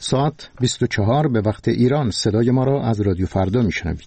ساعت 24 به وقت ایران. صدای ما را از رادیو فردا میشنوید.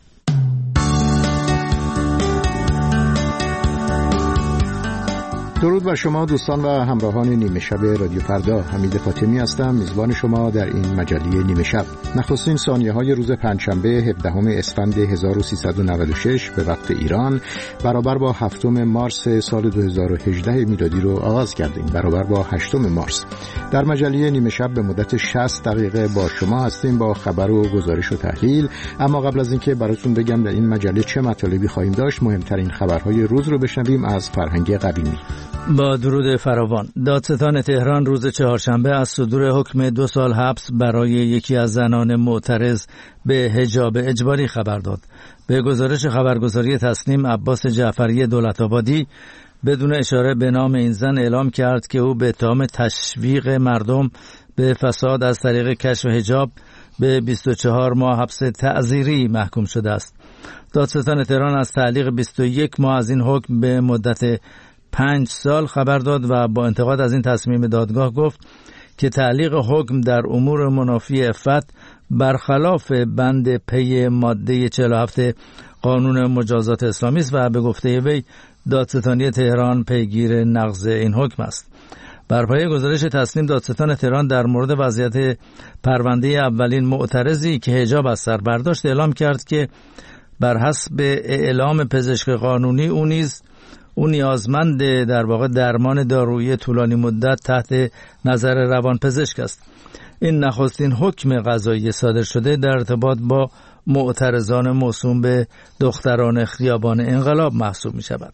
درود بر شما دوستان و همراهان نیمه شب رادیو فردا. حمید فاطمی هستم، میزبان شما در این مجله نیمه شب. نخستین ثانیه‌های روز پنجشنبه 17 اسفند 1396 به وقت ایران برابر با 7 مارس سال 2018 میلادی رو آغاز کردیم، برابر با 8 مارس. در مجله نیمه شب به مدت 60 دقیقه با شما هستیم با خبر و گزارش و تحلیل. اما قبل از اینکه براتون بگم در این مجله چه مطالبی خواهیم داشت، مهمترین خبرهای روز رو بشنویم از فرهنگ قویمی. با درود فراوان، دادستان تهران روز چهارشنبه از صدور حکم 2 سال حبس برای یکی از زنان معترض به حجاب اجباری خبر داد. به گزارش خبرگزاری تسنیم، عباس جعفری دولت‌آبادی بدون اشاره به نام این زن اعلام کرد که او به اتهام تشویق مردم به فساد از طریق کشف حجاب به 24 ماه حبس تعزیری محکوم شده است. دادستان تهران از تعلیق 21 ماه از این حکم به مدت 5 سال خبر داد و با انتقاد از این تصمیم دادگاه گفت که تعلیق حکم در امور منافی عفت برخلاف بند پی ماده 47 قانون مجازات اسلامی است و به گفته وی دادستانی تهران پیگیر نقض این حکم است. بر پایه گزارش تسنیم، دادستان تهران در مورد وضعیت پرونده اولین معترضی که حجاب از سر برداشت اعلام کرد که بر حسب اعلام پزشک قانونی او نیازمند در واقع درمان دارویی طولانی مدت تحت نظر روانپزشک است. این نخستین حکم قضایی صادر شده در ارتباط با معترضان موسوم به دختران خیابان انقلاب محسوب می شود.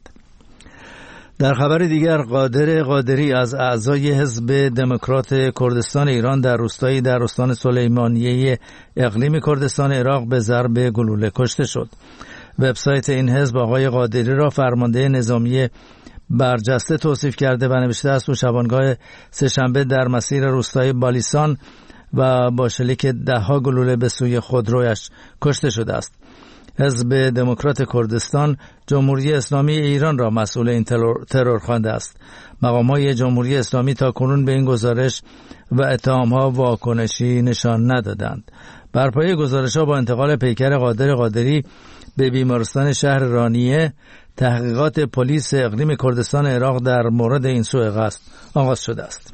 در خبر دیگر، قادر قادری از اعضای حزب دموکرات کردستان ایران در روستایی در استان سلیمانیه اقلیم کردستان عراق به ضرب گلوله کشته شد. وبسایت این حزب آقای قادری را فرمانده نظامی برجسته توصیف کرده و نوشته است او شبانگاه سه‌شنبه در مسیر روستای بالیسان و با شلیک 10 گلوله به سوی خودرویش کشته شده است. حزب دموکرات کردستان جمهوری اسلامی ایران را مسئول این ترور خوانده است. مقامات جمهوری اسلامی تا کنون به این گزارش و اتهام‌ها واکنشی نشان ندادند. بر پایه گزارش‌ها با انتقال پیکر قادر قادری به بیمارستان شهر رانیه، تحقیقات پلیس اقلیم کردستان عراق در مورد این سوء قصد آغاز شده است.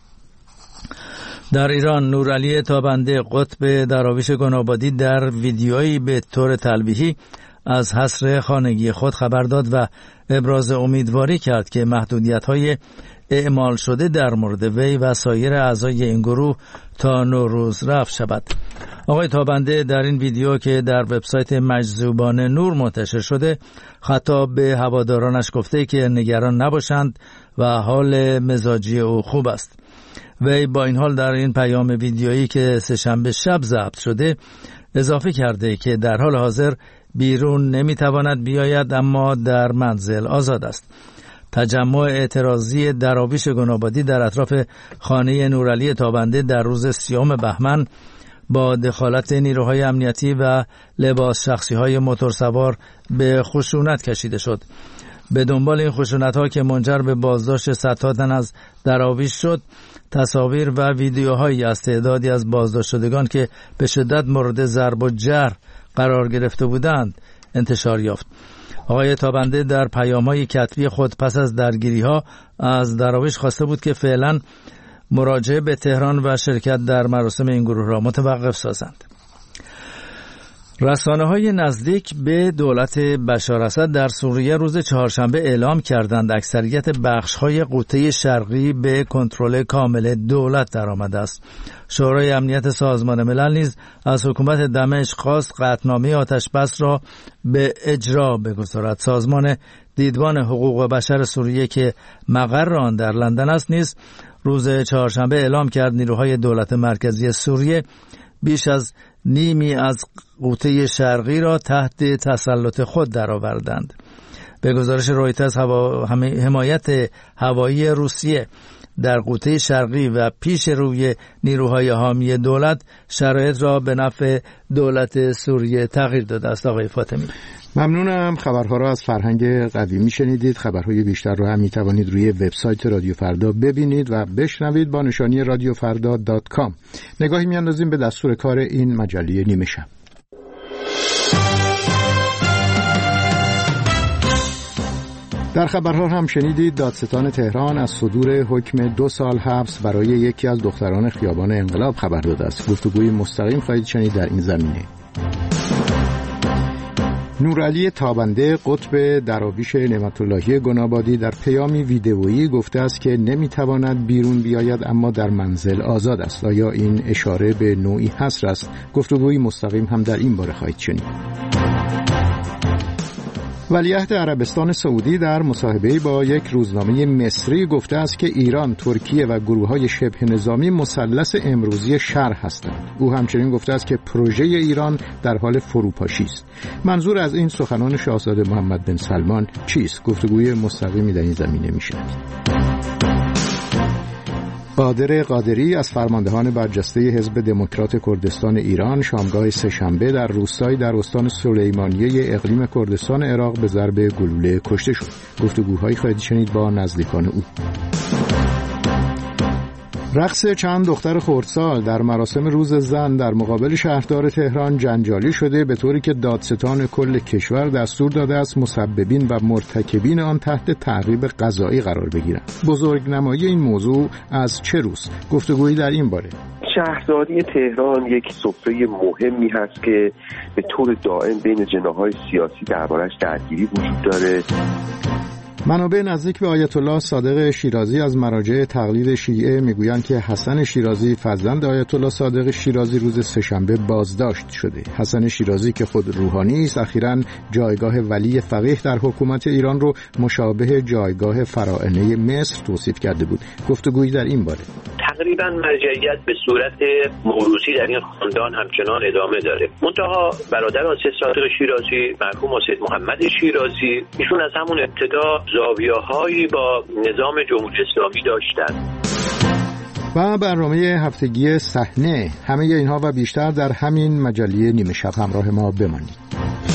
در ایران، نورعلی تابنده قطب دراویش گنابادی در ویدیویی به طور تلویحی از حصر خانگی خود خبر داد و ابراز امیدواری کرد که محدودیت‌های اعمال شده در مورد وی و سایر اعضای این گروه تا نوروز رفع شود. آقای تابنده در این ویدیو که در وبسایت مجذوبان نور منتشر شده خطاب به هوادارانش گفته که نگران نباشند و حال مزاجی او خوب است. وی با این حال در این پیام ویدیویی که سه‌شنبه شب ضبط شده اضافه کرده که در حال حاضر بیرون نمیتواند بیاید اما در منزل آزاد است. تجمع اعتراضی دراویش گنابادی در اطراف خانه نورعلی تابنده در روز 30 بهمن با دخالت نیروهای امنیتی و لباس شخصی‌های موتورسوار به خشونت کشیده شد. به دنبال این خشونت‌ها که منجر به بازداشت صدها تن از دراویش شد، تصاویر و ویدیوهایی از تعدادی از بازداشت شدگان که به شدت مورد ضرب و جرح قرار گرفته بودند انتشار یافت. آقای تابنده در پیام‌های کتبی خود پس از درگیری‌ها از دراویش خواسته بود که فعلا مراجعه به تهران و شرکت در مراسم این گروه را متوقف سازند. رسانه‌های نزدیک به دولت بشار اسد در سوریه روز چهارشنبه اعلام کردند اکثریت بخش‌های غوطه شرقی به کنترل کامل دولت درآمده است. شورای امنیت سازمان ملل نیز از حکومت دمشق خواست قطعنامه آتش‌بس را به اجرا بگذارد. سازمان دیدبان حقوق بشر سوریه که مقر آن در لندن است نیز روز چهارشنبه اعلام کرد نیروهای دولت مرکزی سوریه بیش از نیمی از غوطه شرقی را تحت تسلط خود درآوردند. به گزارش رویترز حمایت هوایی روسیه در قوطه شرقی و پیش روی نیروهای حامی دولت شرایط را به نفع دولت سوریه تغییر داده است. آقای فاطمی، ممنونم. خبرها را از فرهنگ قویمی شنیدید. خبرهای بیشتر را هم میتوانید روی وبسایت رادیو فردا ببینید و بشنوید با نشانی radiofarda.com. نگاهی میاندازیم به دستور کار این مجله نیمه شب. در خبرها هم شنیدید دادستان تهران از صدور حکم 2 سال حبس برای یکی از دختران خیابان انقلاب خبر داده است. گفتگوی مستقیم خواهید شنید در این زمینه. نورعلی تابنده قطب دراویش نعمت اللهی گنابادی در پیامی ویدئویی گفته است که نمیتواند بیرون بیاید اما در منزل آزاد است. آیا این اشاره به نوعی حصر است؟ گفتگوی مستقیم هم در این باره خواهید شنید. ولیعهد عربستان سعودی در مصاحبه‌ای با یک روزنامه مصری گفته است که ایران، ترکیه و گروه‌های شبه نظامی مثلث امروزی شرق هستند. او همچنین گفته است که پروژه ایران در حال فروپاشی است. منظور از این سخنان شاهزاده محمد بن سلمان چیست؟ گفتگوی مستقیمی در این زمینه می‌شود. قادر قادری از فرماندهان برجسته حزب دموکرات کردستان ایران شامگاه سه‌شنبه در روستایی در استان سلیمانیه اقلیم کردستان عراق به ضرب گلوله کشته شد. گفتگوهایی خواهید شنید با نزدیکان او. رقص چند دختر خردسال در مراسم روز زن در مقابل شهردار تهران جنجالی شده، به طوری که دادستان کل کشور دستور داده است مسببین و مرتکبین آن تحت تعقیب قضایی قرار بگیرند. بزرگنمایی این موضوع از چه روست؟ گفتگویی در این باره. شهرداری تهران یک سفره مهمی هست که به طور دائم بین جناح‌های سیاسی دربارش درگیری وجود داره. منابع نزدیک به آیت الله صادق شیرازی از مراجع تقلید شیعه میگویند که حسن شیرازی فرزند آیت الله صادق شیرازی روز سه‌شنبه بازداشت شده. حسن شیرازی که خود روحانی است، اخیراً جایگاه ولی فقیه در حکومت ایران رو مشابه جایگاه فراعنه مصر توصیف کرده بود. گفتگویی در این باره. تقریبا مرجعیت به صورت موروثی در این خاندان همچنان ادامه داره. منتها برادر آسد صادق شیرازی، مرحوم آسد محمد شیرازی، ایشون از همون ابتدا زاویه‌هایی با نظام جمهوری اسلامی داشتند. و برنامه هفتگی صحنه، همه اینها و بیشتر در همین مجله نیمه شب. همراه ما بمانید.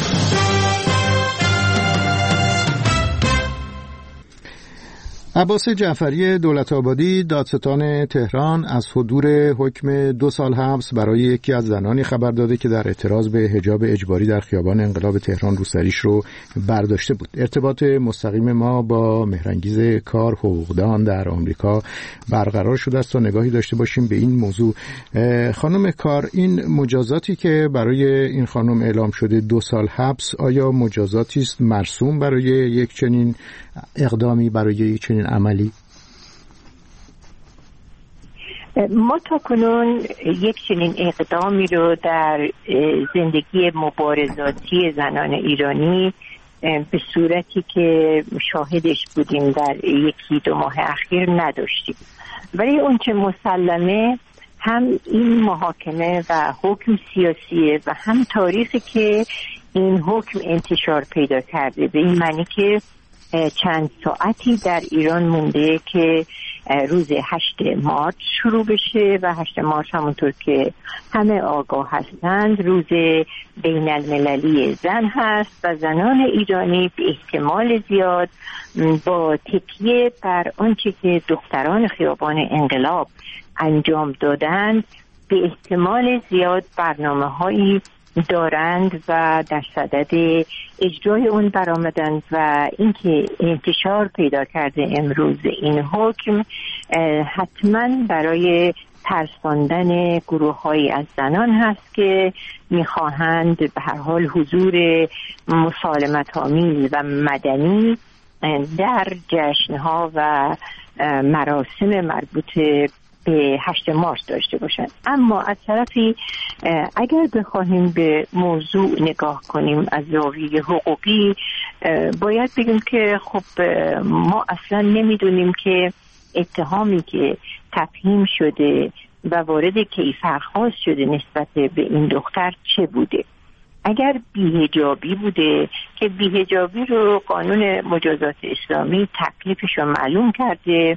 عباس جعفری دولت‌آبادی دادستان تهران از صدور حکم 2 سال حبس برای یکی از زنانی خبر داده که در اعتراض به حجاب اجباری در خیابان انقلاب تهران روسریش رو برداشته بود. ارتباط مستقیم ما با مهرانگیز کار حقوقدان در آمریکا برقرار شده است تا نگاهی داشته باشیم به این موضوع. خانم کار، این مجازاتی که برای این خانم اعلام شده 2 سال حبس، آیا مجازاتی است مرسوم برای یک چنین اقدامی، برای یک چنین عملی؟ ما تا کنون یک چنین اقدامی رو در زندگی مبارزاتی زنان ایرانی به صورتی که شاهدش بودیم در 1-2 ماه اخیر نداشتیم. ولی اون چه مسلمه هم این محاکمه و حکم سیاسیه و هم تاریخی که این حکم انتشار پیدا کرده، به این معنی که چند ساعتی در ایران مونده که روز 8 مارس شروع بشه و 8 مارس همونطور که همه آگاه هستند روز بین المللی زن هست و زنان ایرانی به احتمال زیاد با تکیه بر آنچه که دختران خیابان انقلاب انجام دادند به احتمال زیاد برنامه‌هایی دارند و در صدد اجرای اون برآمدند و اینکه انتشار پیدا کرده امروز این حکم حتما برای ترساندن گروه‌هایی از زنان هست که می‌خواهند به هر حال حضور مسالمت‌آمیز و مدنی در جشن‌ها و مراسم مربوط به 8 مارس داشته باشند. اما از طرفی اگر بخواهیم به موضوع نگاه کنیم از زاویه حقوقی، باید بگیم که خب ما اصلا نمیدونیم که اتهامی که تفهیم شده و وارد کیفرخواست شده نسبت به این دختر چه بوده. اگر بی‌حجابی بوده که بی‌حجابی رو قانون مجازات اسلامی تکلیفش رو معلوم کرده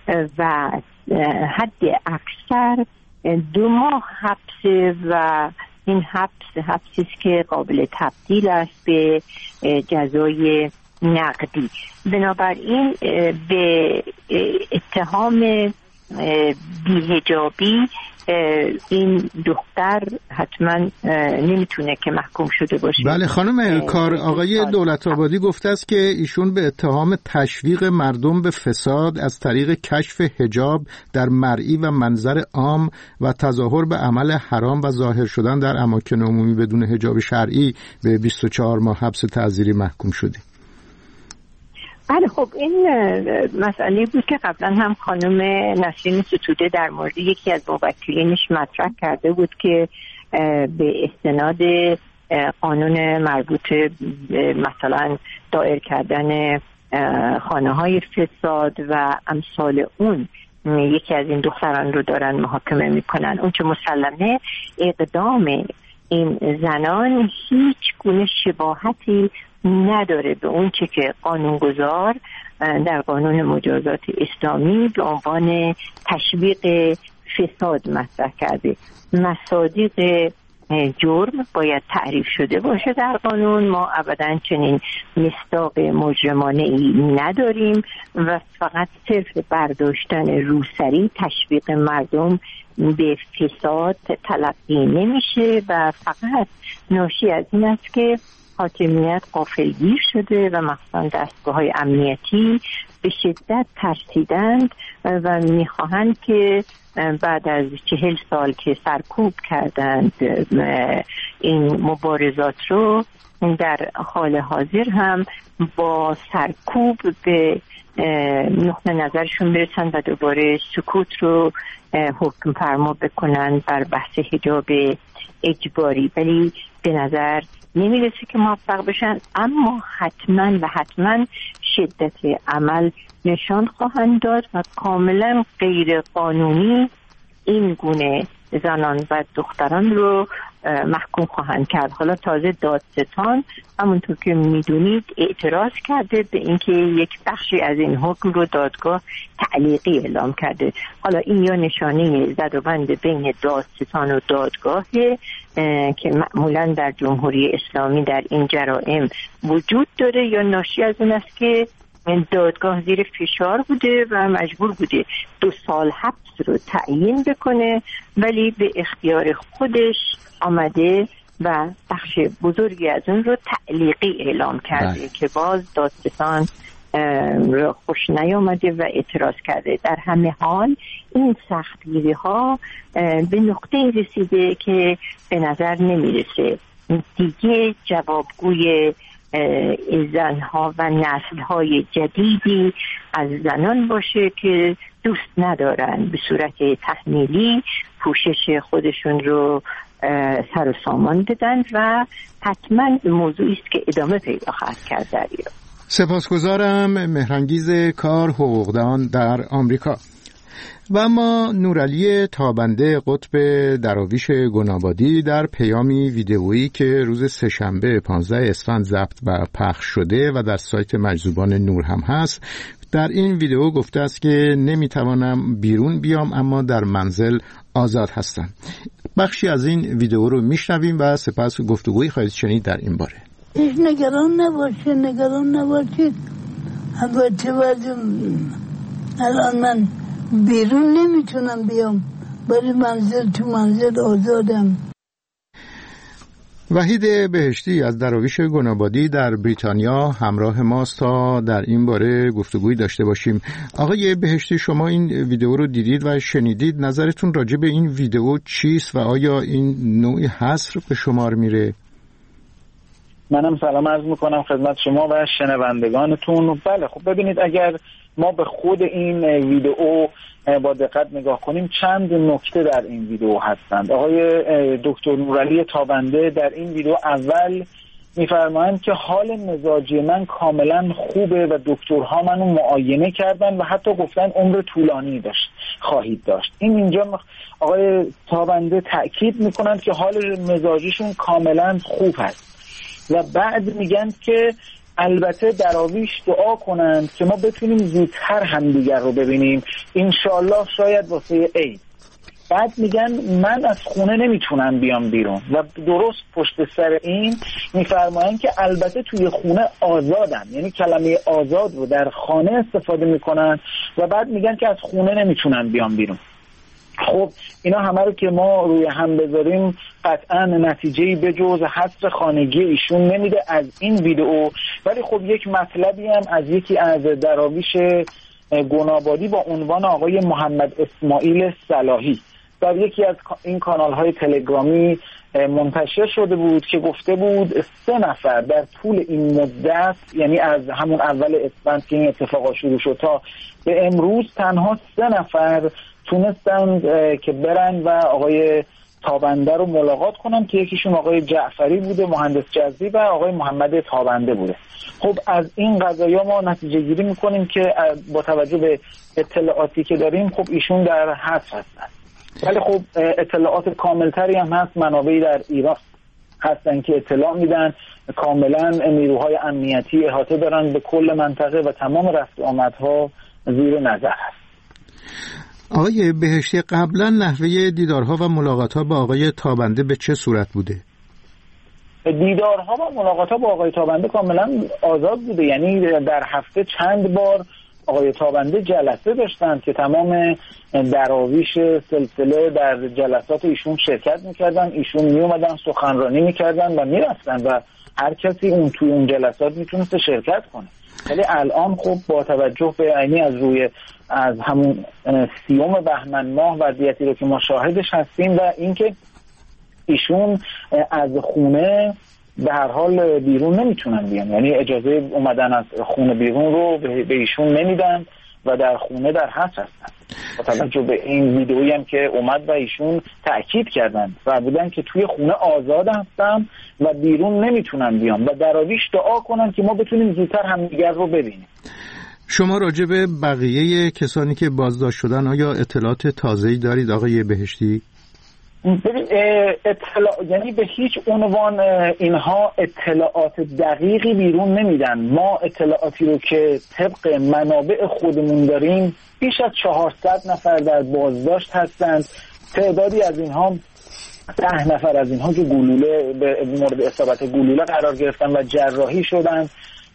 و حد اکثر 2 ماه حبس و این حبسی است که قابل تبدیل است به جزای نقدی. بنابراین به اتهام بی‌حجابی این دختر حتما نمیتونه که محکوم شده باشه. بله خانم کار، آقای دولت‌آبادی گفته است که ایشون به اتهام تشویق مردم به فساد از طریق کشف حجاب در مرئی و منظر عام و تظاهر به عمل حرام و ظاهر شدن در اماکن عمومی بدون حجاب شرعی به 24 ماه حبس تعزیری محکوم شده. بله خب این مسئله بود که قبلا هم خانم نسرین ستوده در مورد یکی از موکلینش مطرح کرده بود که به استناد قانون مربوط مثلا دایر کردن خانه‌های فساد و امثال اون یکی از این دختران رو دارن محاکمه میکنن. اون چه مسلمه اقدام این زنان هیچ گونه شباهتی نداره به اون چه که قانونگذار در قانون مجازات اسلامی به عنوان تشویق فساد مطرح کرده. مصادیق جرم باید تعریف شده باشه در قانون. ما ابدا چنین مصداق مجرمانه ای نداریم و فقط صرف برداشتن روسری تشویق مردم به فساد تلقی نمیشه و فقط ناشی از این است که حاکمیت غافلگیر شده و مخصوصا دستگاه‌های امنیتی به شدت ترسیدند و میخواهند که بعد از 40 سال که سرکوب کردند این مبارزات رو در حال حاضر هم با سرکوب به نقطه نظرشون برسن و دوباره سکوت رو حکم فرما بکنن بر بحث حجاب اجباری. ولی به نظر نمیرسه که موفق بشن، اما حتما شدت عمل نشان خواهند داد و کاملا غیر قانونی این گونه زنان و دختران رو محکوم خواهند کرد. حالا تازه دادستان همونطور که میدونید اعتراض کرده به اینکه یک بخشی از این حکم رو دادگاه تعلیقی اعلام کرده. حالا این یا نشانه زد و بند بین دادستان و دادگاهه که معمولا در جمهوری اسلامی در این جرائم وجود داره، یا ناشی از اون است که دادگاه زیر فشار بوده و مجبور بوده 2 سال حبس رو تعیین بکنه، ولی به اختیار خودش آمده و بخش بزرگی از اون رو تعلیقی اعلام کرده که باز دادستان رو خوش نیامده و اعتراض کرده. در همه حال این سختگیری ها به نقطه رسیده که به نظر نمیرسه دیگه جوابگوی زنها و نسل‌های جدیدی از زنان باشه که دوست ندارن به صورت تحمیلی پوشش خودشون رو سر و سامان بدن و حتما موضوعی است که ادامه پیدا خواهد کرد در ایران. سپاسگزارم. مهرانگیز کار، حقوقدان در آمریکا. و اما نورعلی تابنده قطب دراویش گنابادی در پیامی ویدئویی که روز سه‌شنبه 15 اسفند ضبط و پخش شده و در سایت مجذوبان نور هم هست، در این ویدئو گفته است که نمیتوانم بیرون بیام اما در منزل آزاد هستم. بخشی از این ویدئو رو میشنویم و سپس گفتگویی خواهید شنید در این باره. نگران نباشید. البته الان من بیرون نمیتونم بیام، ولی تو منزل آزادم. وحید بهشتی از دراویش گنابادی در بریتانیا همراه ماست تا در این باره گفتگویی داشته باشیم. آقای بهشتی، شما این ویدئو رو دیدید و شنیدید، نظرتون راجع به این ویدئو چیست و آیا این نوعی حصر به شمار میره؟ منم سلام عرض میکنم خدمت شما و شنوندگانتون. بله خب ببینید، اگر ما به خود این ویدئو با دقت نگاه کنیم چند نکته در این ویدئو هستند. آقای دکتر نورعلی تابنده در این ویدئو اول میفرمایند که حال مزاجی من کاملا خوبه و دکترها منو معاینه کردن و حتی گفتن عمر طولانی خواهید داشت. اینجا آقای تابنده تأکید میکنند که حال مزاجیشون کاملا خوب هست و بعد میگن که البته دراویش دعا کنند که ما بتونیم زودتر همدیگر رو ببینیم، انشالله شاید واسه عید. بعد میگن من از خونه نمیتونم بیام بیرون و درست پشت سر این میفرمایند که البته توی خونه آزادم، یعنی کلمه آزاد رو در خانه استفاده میکنن و بعد میگن که از خونه نمیتونم بیام بیرون. خب اینا همه رو که ما روی هم بذاریم قطعا نتیجه‌ای به جز حصر خانگی ایشون نمیده از این ویدئو. ولی خب یک مطلبی هم از یکی از دراویش گنابادی با عنوان آقای محمد اسماعیل صلاحی در یکی از این کانال‌های تلگرامی منتشر شده بود که گفته بود 3 نفر در طول این مدت، یعنی از همون اول اسفند که این اتفاقا شروع شد تا به امروز، تنها 3 نفر تونستن که برن و آقای تابنده رو ملاقات کنن که یکیشون آقای جعفری بوده، مهندس جزی، و آقای محمد تابنده بوده. خب از این قضایا ما نتیجه گیری میکنیم که با توجه به اطلاعاتی که داریم خب ایشون در حبس هستن. ولی خب اطلاعات کاملتری هم هست، منابعی در ایران هستن که اطلاع میدن، کاملا نیروهای امنیتی احاطه دارن به کل منطقه و تمام رفت آمدها زیر نظر هست. آقای بهشتی، قبلا نحوه دیدارها و ملاقاتها با آقای تابنده به چه صورت بوده؟ دیدارها و ملاقاتها با آقای تابنده کاملا آزاد بوده، یعنی در هفته چند بار آقای تابنده جلسه داشتند که تمام دراویش سلسله در جلسات ایشون شرکت میکردن، ایشون میومدن سخنرانی میکردن و میرفتن و هر کسی اون توی اون جلسات میتونست شرکت کنه. ولی الان خب با توجه به عینی از همون 30 بهمن ماه وضعیتی رو که ما شاهدش هستیم و اینکه ایشون از خونه به هر حال بیرون نمیتونن بیان، یعنی اجازه اومدن از خونه بیرون رو به ایشون نمیدن و در خونه در حبس هستن. با توجه به این ویدئویی هم که اومد و ایشون تأکید کردن و بودن که توی خونه آزاد هستن و بیرون نمیتونن بیان و دراویش دعا کنن که ما بتونیم زودتر همدیگر رو ببینیم. شما راجع به بقیه کسانی که بازداشت شدن آیا اطلاعات تازه‌ای دارید آقای بهشتی؟ ببین یعنی به هیچ عنوان اینها اطلاعات دقیقی بیرون نمیدن. ما اطلاعاتی رو که طبق منابع خودمون داریم بیش از 400 نفر در بازداشت هستند. تعدادی از اینها 10 نفر از اینها که گلوله به مورد اصابت گلوله قرار گرفتن و جراحی شدن،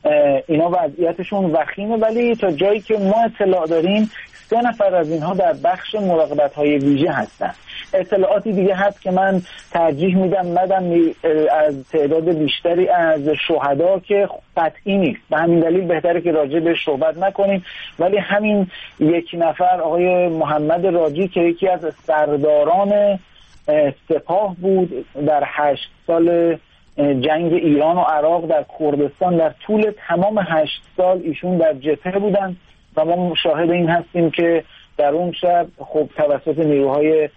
اینا وضعیتشون وخیمه. ولی تا جایی که ما اطلاع داریم 3 نفر از اینها در بخش مراقبت‌های ویژه هستن. اطلاعاتی دیگه هست که من ترجیح میدم ندم از تعداد بیشتری از شهدا که قطعی نیست، به همین دلیل بهتره که راجع به صحبت نکنیم. ولی همین 1 نفر آقای محمد راجی که یکی از سرداران سپاه بود در 8 سال جنگ ایران و عراق در کردستان، در طول تمام 8 سال ایشون در جبهه بودن و ما شاهد این هستیم که در اون شب خب توسط نیروهای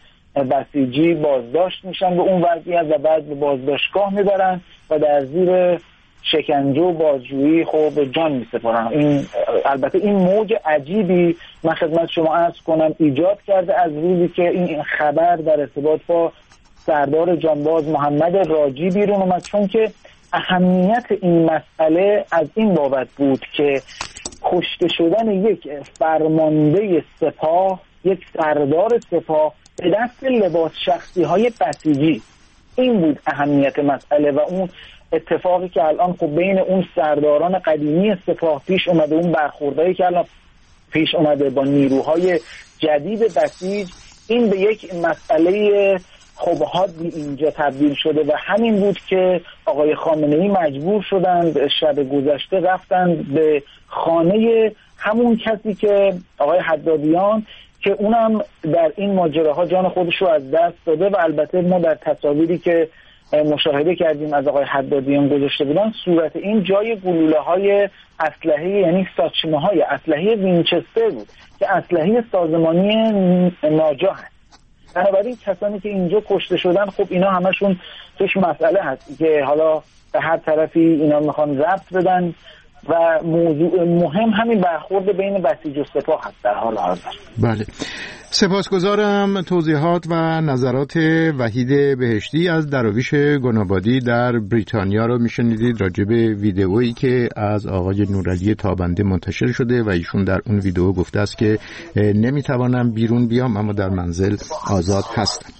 بسیجی بازداشت میشن به اون وضعیت و بعد به بازداشتگاه میبرن و در زیر شکنجه و بازجویی خب جان میسپارن. این البته این موج عجیبی من خدمت شما عرض کنم ایجاد کرده از روزی که این خبر در ارتباط با سردار جانباز محمد راجی بیرون اومد، چون که اهمیت این مسئله از این بابت بود که کشته شدن یک فرمانده سپاه، یک سردار سپاه به دست لباس شخصی های بسیجی، این بود اهمیت مسئله. و اون اتفاقی که الان خب بین اون سرداران قدیمی سپاه پیش اومده، اون برخوردایی که الان پیش اومده با نیروهای جدید بسیج، این به یک مسئله خب حادی اینجا تبدیل شده و همین بود که آقای خامنه‌ای مجبور شدند شب گذشته رفتند به خانه همون کسی که آقای حدادیان که اونم در این ماجراها جان خودش رو از دست داده و البته ما در تصاویری که مشاهده کردیم از آقای حدادیان گذاشته بودن صورت این جای گلوله‌های اسلحه، یعنی ساچمه‌های اسلحه وینچستر بود که اسلحه سازمانی ناجا هست. بنابراین کسانی که اینجا کشته شدن خب اینا همشون توش مسئله هست که حالا به هر طرفی اینا میخوان ربط بدن و موضوع مهم همین برخورد بین بسیج و سپاه هست در حال حاضر. بله، سپاسگزارم. توضیحات و نظرات وحید بهشتی از دراویش گنابادی در بریتانیا رو میشنیدید راجع به ویدئویی که از آقای نورعلی تابنده منتشر شده و ایشون در اون ویدئو گفته است که نمیتوانم بیرون بیام اما در منزل آزاد هستم.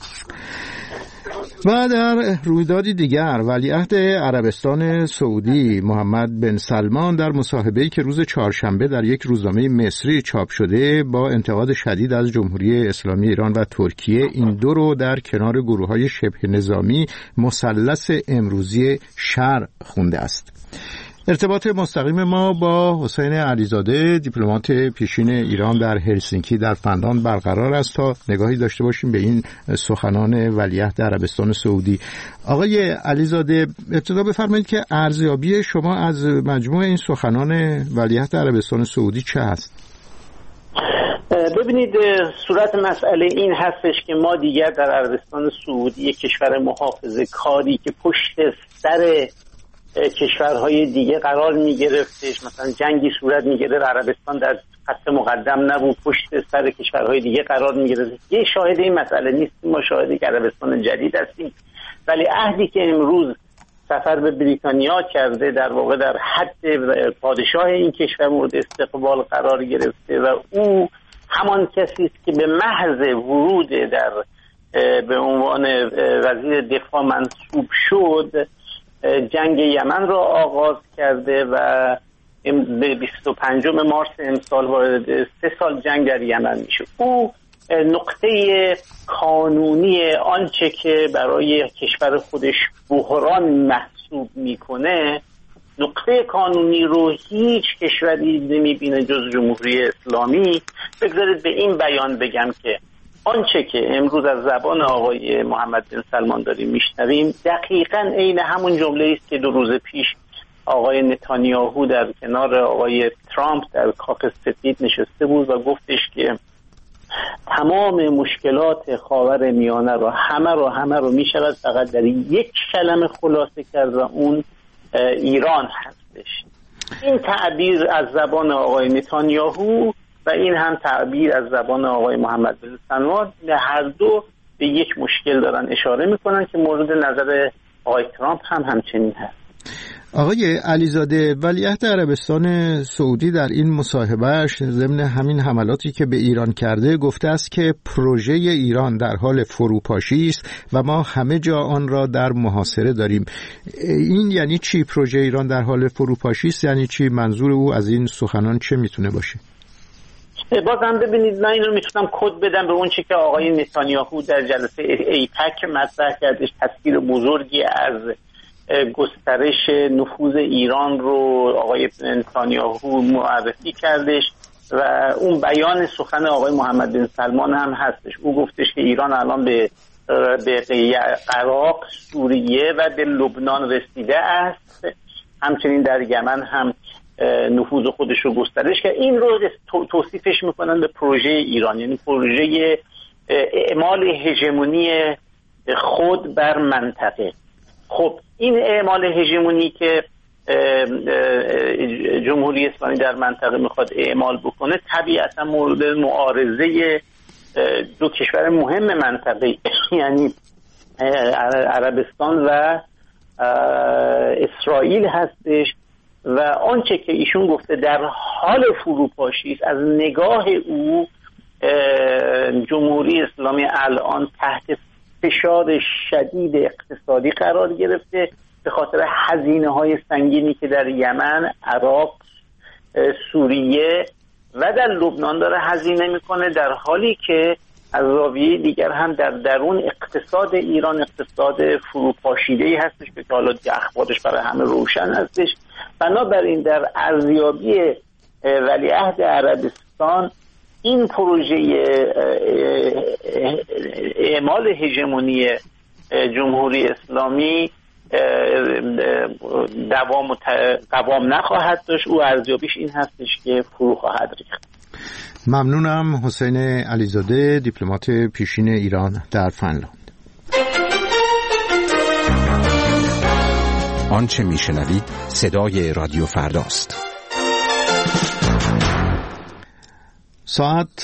و در رویدادی دیگر ولیعهد عربستان سعودی محمد بن سلمان در مصاحبه‌ای که روز چهارشنبه در یک روزنامه مصری چاپ شده با انتقاد شدید از جمهوری اسلامی ایران و ترکیه این دو رو در کنار گروه‌های شبه نظامی مثلث امروزی شرق خونده است. ارتباط مستقیم ما با حسین علیزاده دیپلمات پیشین ایران در هلسینکی در فنلاند برقرار است تا نگاهی داشته باشیم به این سخنان ولیعهد عربستان سعودی. آقای علیزاده، ابتدا بفرمایید که ارزیابی شما از مجموع این سخنان ولیعهد عربستان سعودی چه است؟ ببینید، صورت مسئله این هستش که ما دیگر در عربستان سعودی یک کشور محافظه کاری که پشت سر کشورهای دیگه قرار میگرفتش، مثلا جنگی صورت میگرفت عربستان در خط مقدم نبود، پشت سر کشورهای دیگه قرار میگرفت. یه شاهد این مسئله نیستیم، ما شاهد عربستان جدید هستیم. ولی عهدی که امروز سفر به بریتانیا کرده در واقع در حد پادشاه این کشور مورد استقبال قرار گرفته و او همان کسی است که به محض ورود در به عنوان وزیر دفاع منصوب شد جنگ یمن را آغاز کرده و به 25 مارس امسال وارد 3 سال جنگ در یمن میشه. او نقطه کانونی آنچه که برای کشور خودش بحران محسوب میکنه، نقطه کانونی رو هیچ کشوری نمیبینه جز جمهوری اسلامی. بگذارید به این بیان بگم که آنچه که امروز از زبان آقای محمد بن سلمان داریم میشنویم دقیقاً عین همون جمله است که 2 روز پیش آقای نتانیاهو در کنار آقای ترامپ در کاخ سفید نشسته بود و گفتش که تمام مشکلات خاورمیانه رو همه رو میشود فقط در یک کلمه خلاصه کرد و اون ایران هستش. این تعبیر از زبان آقای نتانیاهو و این هم تعبیر از زبان آقای محمد بن سلمان، هر دو به یک مشکل دارن اشاره میکنن که مورد نظر آقای ترامپ هم همچنین هست. آقای علیزاده، ولیعهد عربستان سعودی در این مصاحبهش ضمن همین حملاتی که به ایران کرده گفته است که پروژه ایران در حال فروپاشی است و ما همه جا آن را در محاصره داریم. این یعنی چی پروژه ایران در حال فروپاشی است؟ یعنی چی؟ منظور او از این سخنان چه میتونه باشه؟ بازم ببینید، من این رو میتونم کد بدم به اون چی که آقای نتانیاهو در جلسه ایپک مطرح کردش. تصویر بزرگی از گسترش نفوذ ایران رو آقای نتانیاهو معرفی کردش و اون بیان سخن آقای محمد بن سلمان هم هستش. او گفتش که ایران الان به عراق، سوریه و به لبنان رسیده است، همچنین در یمن هم نفوذ خودش رو گسترش کرد. این رو توصیفش میکنن به پروژه ایران، یعنی پروژه اعمال هژمونی خود بر منطقه. خب این اعمال هژمونی که جمهوری اسلامی در منطقه میخواد اعمال بکنه طبیعتا مورد معارضه 2 کشور مهم منطقه یعنی عربستان و اسرائیل هستش و آنچه که ایشون گفته در حال فروپاشی است. از نگاه او جمهوری اسلامی الان تحت فشار شدید اقتصادی قرار گرفته به خاطر هزینه‌های سنگینی که در یمن، عراق، سوریه و در لبنان داره هزینه میکنه، در حالی که از زاویه دیگر هم در درون اقتصاد ایران اقتصاد فروپاشیده‌ای هستش که حالا دیگه اخبارش برای همه روشن هستش. بنابراین در ارزیابی ولیعهد عربستان این پروژه اعمال هژمونی جمهوری اسلامی دوام نخواهد داشت. او ارزیابیش این هستش که فرو خواهد ریخت. ممنونم. حسین علیزاده، دیپلمات پیشین ایران در فنلاند. آنچه میشنوید صدای رادیو فرداست. ساعت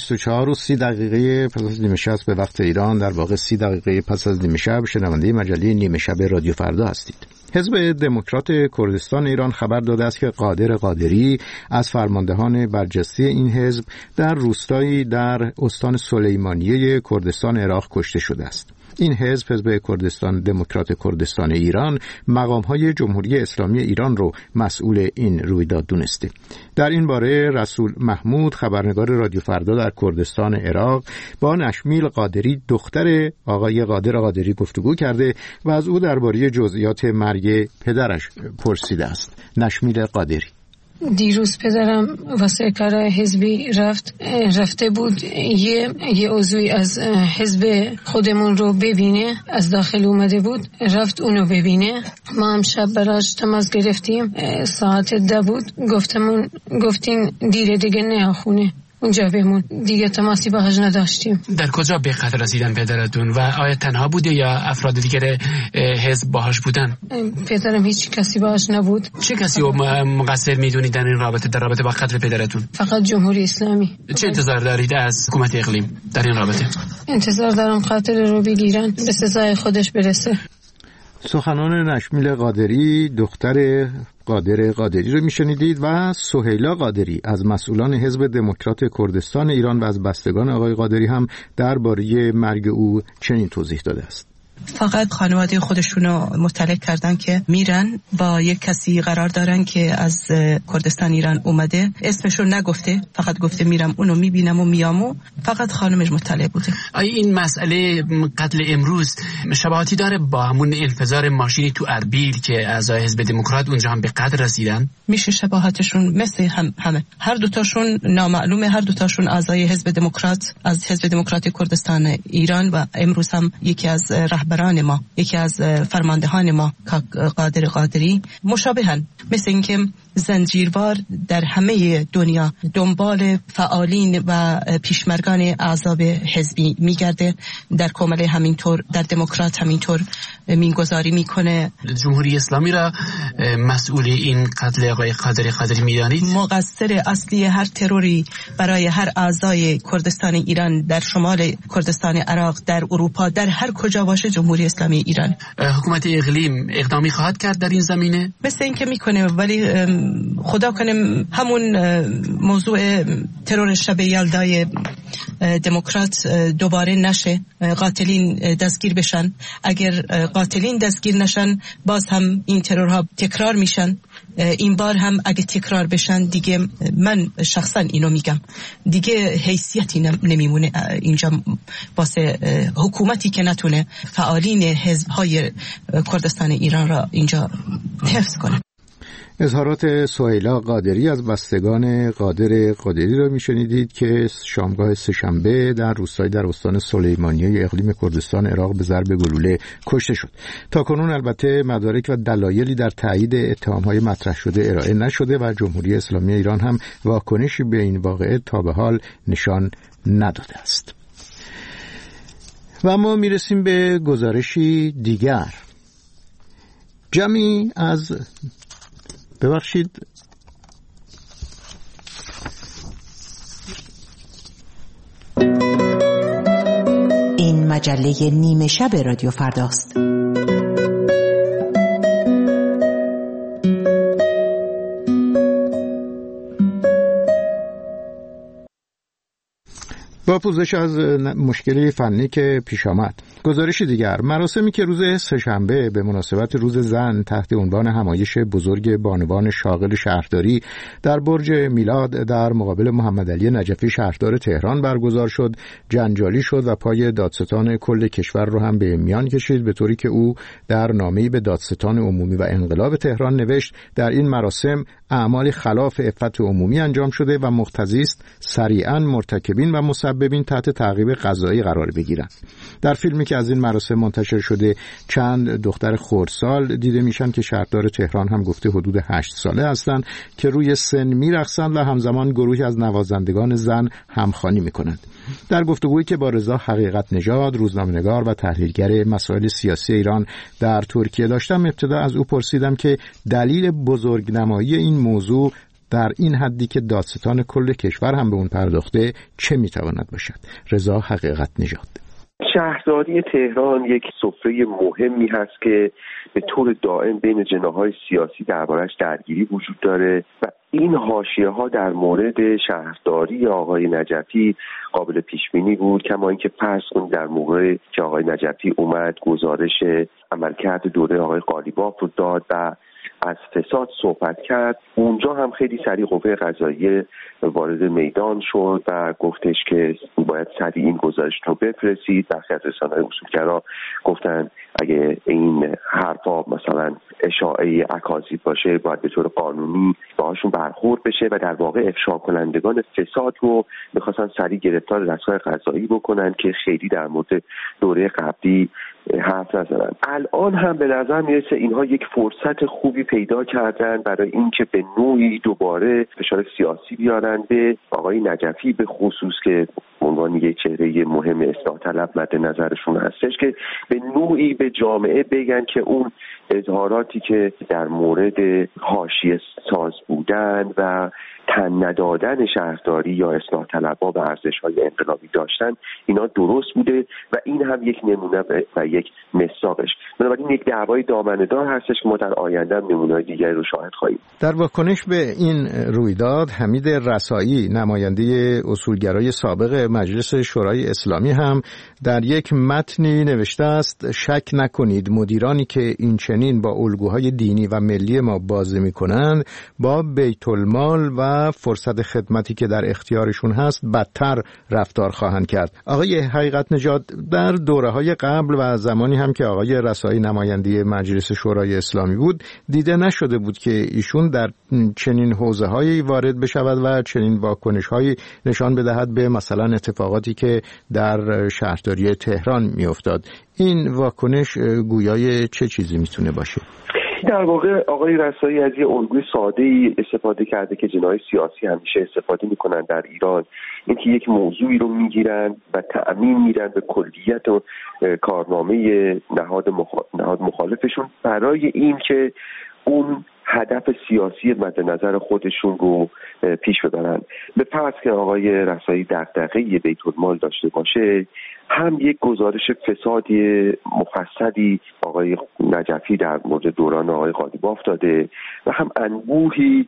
24:30 پس از نیمه شب به وقت ایران، در واقع 30 دقیقه پس از نیمه شب، شنونده مجله نیمه شب رادیو فردا هستید. حزب دموکرات کردستان ایران خبر داده است که قادر قادری از فرماندهان برجسته این حزب در روستایی در استان سلیمانیه کردستان عراق کشته شده است. این حزب کردستان دموکرات کردستان ایران مقام‌های جمهوری اسلامی ایران رو مسئول این رویداد دونسته. در این باره رسول محمود خبرنگار رادیو فردا در کردستان عراق با نشمیل قادری دختر آقای قادر قادری گفتگو کرده و از او درباره جزئیات مرگ پدرش پرسیده است. نشمیل قادری: دیروز پدرم واسه کارای حزبی رفته بود یه عضوی از حزب خودمون رو ببینه، از داخل اومده بود، رفت اونو ببینه. ما هم شب براش تماس گرفتیم، ساعت 10 بود، گفتین دیره دیگه نه خونه، اونجا بمون، دیگه تماسی باهاش نداشتیم. در کجا به قتل رسیدن پدرتون و آیا تنها بوده یا افراد دیگر حزب باهاش بودن؟ پدرم هیچ کسی باهاش نبود. چه کسی رو مقصر میدونید در این رابطه، در رابطه با قتل پدرتون؟ فقط جمهوری اسلامی. چه انتظار دارید از حکومت اقلیم در این رابطه؟ انتظار دارم قاتل رو بگیرن، به سزای خودش برسه. سخنان نشمیل قادری دختر قادر قادری رو میشنیدید و سهیلا قادری از مسئولان حزب دموکرات کردستان ایران و از بستگان آقای قادری هم درباره مرگ او چنین توضیح داده است. فقط خانواده خودشونو مطلع کردن که میرن با یک کسی قرار دارن که از کردستان ایران اومده، اسمشو نگفته، فقط گفته میرم اونو میبینم و میامو، فقط خانمش مطلع بوده. آیا این مسئله قتل امروز شباهتی داره با همون انفجار ماشینی تو اربیل که اعضای حزب دموکرات اونجا هم به قتل رسیدن؟ میشه شباهتشون مثل همه، هر دوتاشون نامعلومه، هر دوتاشون اعضای حزب دموکرات از حزب دموکرات کردستان ایران و امروز هم یکی از رهبران ما، یکی از فرماندهان ما قادر قادری مشابهن، مثل اینکه زنجیروار در همه دنیا دنبال فعالین و پیشمرگان اعضاب حزبی میگرده، در کمله همینطور، در دموکرات همینطور مینگذاری میکنه. جمهوری اسلامی را مسئول این قتل آقای قادر قادری میدانید؟ مقصر اصلی هر تروری برای هر اعضای کردستان ایران در شمال کردستان عراق، در اروپا، در هر کجا باشه جمهوری اسلامی ایران. حکومت اقلیم اقدامی خواهد کرد در این زمینه؟ مثل اینکه میکنه، ولی خدا کنه همون موضوع ترور شب یلدای دموکرات دوباره نشه، قاتلین دستگیر بشن. اگر قاتلین دستگیر نشن باز هم این ترورها تکرار میشن. این بار هم اگه تکرار بشن دیگه من شخصا اینو میگم دیگه حیثیتی نمیمونه اینجا واسه حکومتی که نتونه فعالین حزب‌های کردستان ایران را اینجا حفظ کنه. اظهارات سهیلا قادری از بستگان قادر قادری را میشنیدید که شامگاه سه‌شنبه در روستایی در استان سلیمانیه اقلیم کردستان عراق به ضرب گلوله کشته شد. تاکنون البته مدارک و دلایلی در تایید اتهام‌های مطرح شده ارائه نشده و جمهوری اسلامی ایران هم واکنشی به این واقعه تا به حال نشان نداده است. و ما میرسیم به گزارشی دیگر. جمعی از این مجله نیمه شب رادیو فرداست. با پوزش از مشکلی فنی که پیش آمد، گزارشی دیگر. مراسمی که روز سه‌شنبه به مناسبت روز زن تحت عنوان همایش بزرگ بانوان شاغل شهرداری در برج میلاد در مقابل محمد علی نجفی شهردار تهران برگزار شد، جنجالی شد و پای دادستان کل کشور رو هم به میان کشید، به طوری که او در نامه‌ای به دادستان عمومی و انقلاب تهران نوشت در این مراسم اعمال خلاف عفت عمومی انجام شده و مقتضی است سریعاً مرتکبین و مسببین تحت تعقیب قضایی قرار بگیرند. در فیلمی که از این مراسم منتشر شده چند دختر خردسال دیده میشن که شهردار تهران هم گفته حدود 8 ساله هستند که روی سن میرقصند و همزمان گروهی از نوازندگان زن همخوانی میکنند. در گفتگویی که با رضا حقیقت نژاد، روزنامه‌نگار و تحلیلگر مسائل سیاسی ایران در ترکیه داشتم، ابتدا از او پرسیدم که دلیل بزرگنمایی این موضوع در این حدی که دادستان کل کشور هم به اون پرداخته چه میتواند باشد؟ رضا حقیقت نژاد. شهرداری تهران یک سفره مهمی هست که به طور دائم بین جناح‌های سیاسی دربارش درگیری وجود داره و این حاشیه‌ها در مورد شهرداری آقای نجفی قابل پیش بینی بود، کما اینکه فرض کنید در موقع که آقای نجفی اومد گزارش عملکرد دوره آقای قالیباف رو داد و از فساد صحبت کرد، اونجا هم خیلی سریع قوه قضاییه وارد میدان شد و گفتش که باید سریع این گزارش رو بفرستید. برخی از رسانه‌های اصولگرا گفتن اگه این حرفا مثلا اشاعه اکاذیب باشه باید به طور قانونی باهاشون برخورد بشه و در واقع افشا کنندگان فساد رو می‌خواستن سریع گرفتار دستگاه قضایی بکنن که خیلی در مورد دوره قبلی حرف نزنن. الان هم به نظر میرسه اینها یک فرصت خوبی پیدا کردن برای اینکه به نوعی دوباره فشار سیاسی بیارن به آقای نجفی، به خصوص که عنوان یک چهره مهم اصلاح طلب مد نظرشون هستش، که به نوعی به جامعه بگن که اون اظهاراتی که در مورد حاشیه ساز بودن و تن ندادن شهرداری یا اصلاح طلبها به ارزش‌های انقلابی داشتن اینا درست بوده و این هم یک نمونه و یک مصداقش. بنابراین یک دعوای دامنه‌دار هستش که ما در آینده هم نمونه‌های دیگری رو شاهد خواهیم. در واکنش به این رویداد حمید رسایی، نماینده اصولگرای سابق مجلس شورای اسلامی، هم در یک متنی نوشته است: شک نکنید مدیرانی که این چنین با الگوهای دینی و ملی ما بازی می‌کنند با بیت المال و فرصت خدمتی که در اختیارشون هست بدتر رفتار خواهند کرد. آقای حقیقت نژاد، در دوره‌های قبل و زمانی هم که آقای رسایی نماینده مجلس شورای اسلامی بود دیده نشده بود که ایشون در چنین حوزه‌هایی وارد بشود و چنین واکنش‌هایی نشان بدهد به مثلا اتفاقاتی که در شهرداری تهران می‌افتاد. این واکنش گویای چه چیزی میتونه باشه؟ در واقع آقای رسایی از یه الگوی ساده‌ای استفاده کرده که جناح سیاسی همیشه استفاده میکنن در ایران، اینکه یک موضوعی رو میگیرن و تعمیم میدن به کلیت و کارنامه نهاد مخالفشون برای اینکه اون هدف سیاسی مد نظر خودشون رو پیش ببرن. به فرض که آقای رسایی دغدغه بیت المال داشته باشه، هم یک گزارش فسادی مفصلی آقای نجفی در مورد دوران آقای قالیباف داده و هم انبوهی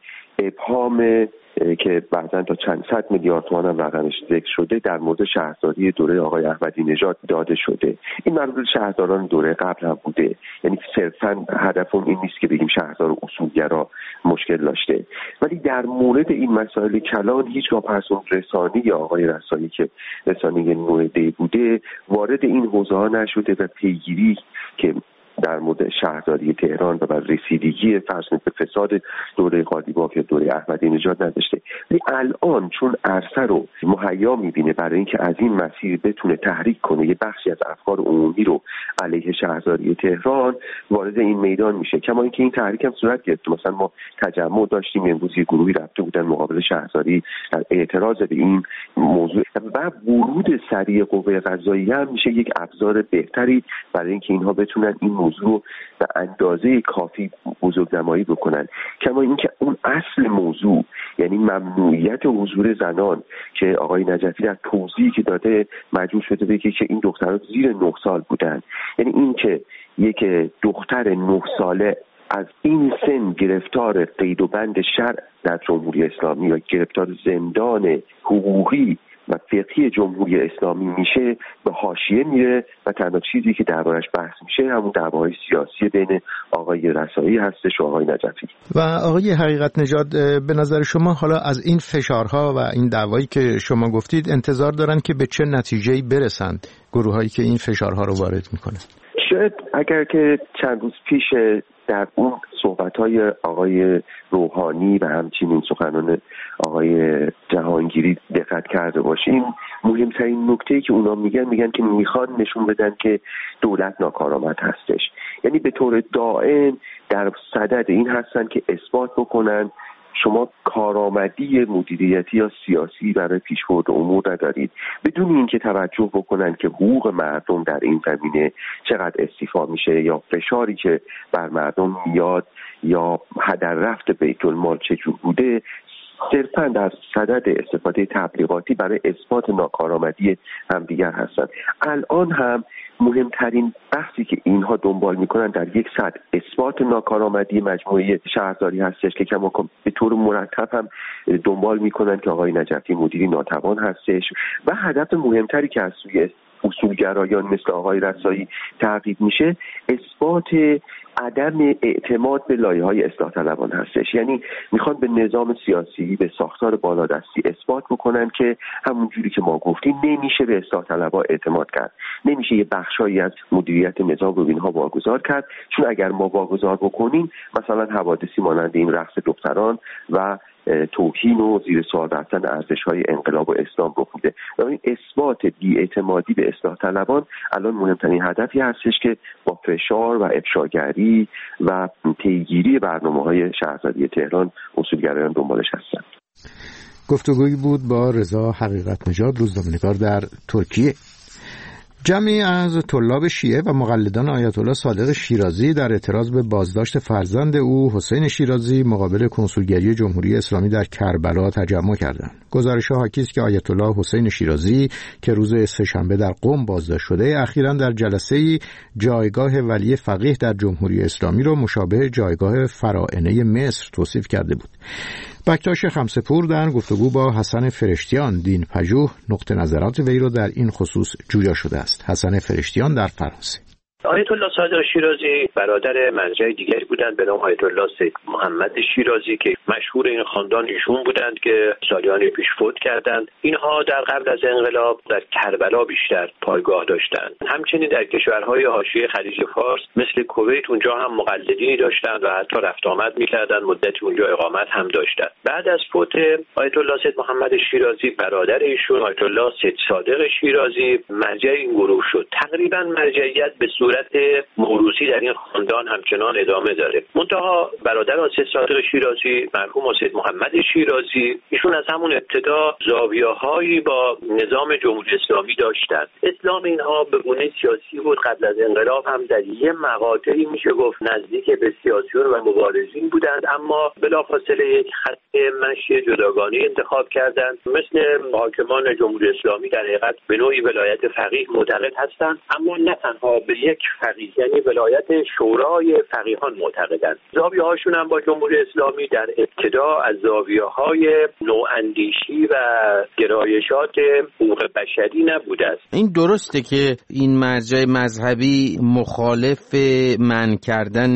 ابهام که بعداً تا چند صد میلیارد تومان هم رقمش ذکر شده در مورد شهرداری دوره آقای احمدی نژاد داده شده. این مربوط شهرداران دوره قبل هم بوده، یعنی صرفاً هدفم این نیست که بگیم شهردار اصولگرا مشکل داشته، ولی در مورد این مسائل کلان هیچگاه پرسون رسانی آقای رسایی که رسانه نوعده بوده وارد این حوزه ها نشده و پیگیری که در مورد شهرداری تهران و رسیدگی فرض به فساد دوره قالیباف یا دوره احمدی نژاد نداشته. ولی الان چون عرصه رو مهیا می‌بینه برای اینکه از این مسیر بتونه تحریک کنه، یه بخشی از افکار عمومی رو علیه شهرداری تهران وارد این میدان میشه. کما اینکه این تحریک هم صورت گرفت. مثلا ما تجمع داشتیم، امروز یه گروهی رفته بودن مقابل شهرداری در اعتراض به این موضوع و ورود سریع قوه قضاییه هم میشه یک ابزار بهتری برای اینکه اینها بتونن این موضوع رو به اندازه کافی بزرگنمایی بکنن. کما اینکه اون اصل موضوع، یعنی ممنوعیت حضور زنان که آقای نجفی در توضیحی که داده مجبور شده بگه که این دختران زیر 9 سال بودن، یعنی این که یک دختر 9 ساله از این سن گرفتار قید و بند شرع در جمهوری اسلامی یا گرفتار زندان حقوقی و فقهی جمهوری اسلامی میشه به حاشیه میره و تنها چیزی که دربارش بحث میشه همون دعواهای سیاسی بین آقای رسایی هستش و آقای نجفی. و آقای حقیقت نژاد، به نظر شما حالا از این فشارها و این دعوایی که شما گفتید انتظار دارن که به چه نتیجه‌ای برسند گروهایی که این فشارها رو وارد میکنن؟ شاید اگر که چند روز پیش در اون صحبت‌های آقای روحانی و همچنین سخنان آقای جهانگیری دقت کرده باشیم، مهمترین نکته‌ای که اونا میگن که میخوان نشون بدن که دولت ناکارآمد هستش. یعنی به طور دائم در صدد این هستن که اثبات بکنن شما کارآمدی مدیریتی یا سیاسی برای پیشبرد امور ندارید، بدون اینکه توجه بکنن که حقوق مردم در این زمینه چقدر استیفا میشه یا فشاری که بر مردم میاد یا هدر رفت بیت المال چجور بوده. صرفا در صدد استفاده تبلیغاتی برای اثبات ناکارآمدی همدیگر هستند. الان هم مهمترین بحثی که اینها دنبال میکنن در یک سطح اثبات ناکارآمدی مجموعه شهرداری هستش که کماکان به طور مرتب هم دنبال میکنن که آقای نجفی مدیری ناتوان هستش و هدف مهمتری که از سوی اصولگرایان مثل آقای رسایی تعقیب میشه اثبات عدم اعتماد به لایه‌های اصلاح طلبان هستش. یعنی میخوان به نظام سیاسی، به ساختار بالادستی اثبات بکنن که همون جوری که ما گفتیم نمیشه به اصلاح طلبها اعتماد کرد، نمیشه یه بخشایی از مدیریت نظام رو اینها واگذار کرد، چون اگر ما واگذار بکنیم مثلا حوادثی مانند این رقص دختران و توهین و زیر سوال رفتن ارزش‌های انقلاب و اسلام رخ میده. یعنی اثبات بی‌اعتمادی به اصلاح طلبان الان مهمترین هدفی هستش که با فشار و افشاگری و پیگیری برنامه‌های شهرداری تهران اصولگرایان دنبالش هستند. گفتگویی بود با رضا حقیقت نژاد، روزنامه‌نگار در ترکیه. جمعی از طلاب شیعه و مقلدان آیت الله صادق شیرازی در اعتراض به بازداشت فرزند او حسین شیرازی مقابل کنسولگری جمهوری اسلامی در کربلا تجمع کردند. گزارش‌ها حاکی است که آیت الله حسین شیرازی که روز سه‌شنبه در قم بازداشت شده، اخیراً در جلسه‌ای جایگاه ولی فقیه در جمهوری اسلامی را مشابه جایگاه فراعنه مصر توصیف کرده بود. بکتاش خمسه‌پور در گفتگو با حسن فرشتیان دین پژوه نقطه نظرات وی را در این خصوص جویا شده است. حسن فرشتیان در فرانسه. آیت الله صادق شیرازی برادر مرجع دیگری بودند به نام آیت الله سید محمد شیرازی که مشهور این خاندان ایشون بودند که سالیان پیش فوت کردند. اینها در قبل از انقلاب در کربلا بیشتر پایگاه داشتند. همچنین در کشورهای حاشیه خلیج فارس مثل کویت اونجا هم مقلدینی داشتند و حتی رفت آمد می‌کردند، مدتی اونجا اقامت هم داشتند. بعد از فوت آیت الله سید محمد شیرازی برادر ایشون آیت الله سید صادق شیرازی مرجع این گروه شد. تقریبا مرجعیت به صورت موروثی در این خاندان همچنان ادامه داره. منتها برادر سید صادق شیرازی مرحوم سید محمد شیرازی ایشون از همون ابتدا زاویه‌هایی با نظام جمهوری اسلامی داشتند. اسلام اینها به گونه سیاسی بود. قبل از انقلاب هم در یه مقاطعی میشه گفت نزدیک به سیاسیون و مبارزین بودند، اما بلافاصله یک خط مشی جداگانه انتخاب کردند. مثل حاکمان جمهوری اسلامی در حقیقت به نوعی ولایت فقیه معتقد هستند، اما نه تنها به یک فقیه یعنی ولایت شورای فقیهان معتقدند. زاویه‌هاشون هم با جمهوری اسلامی در ابتدا از زاویه‌های نواندیشی و گرایشات حقوق بشری نبوده است. این درسته که این مرجع مذهبی مخالف منع کردن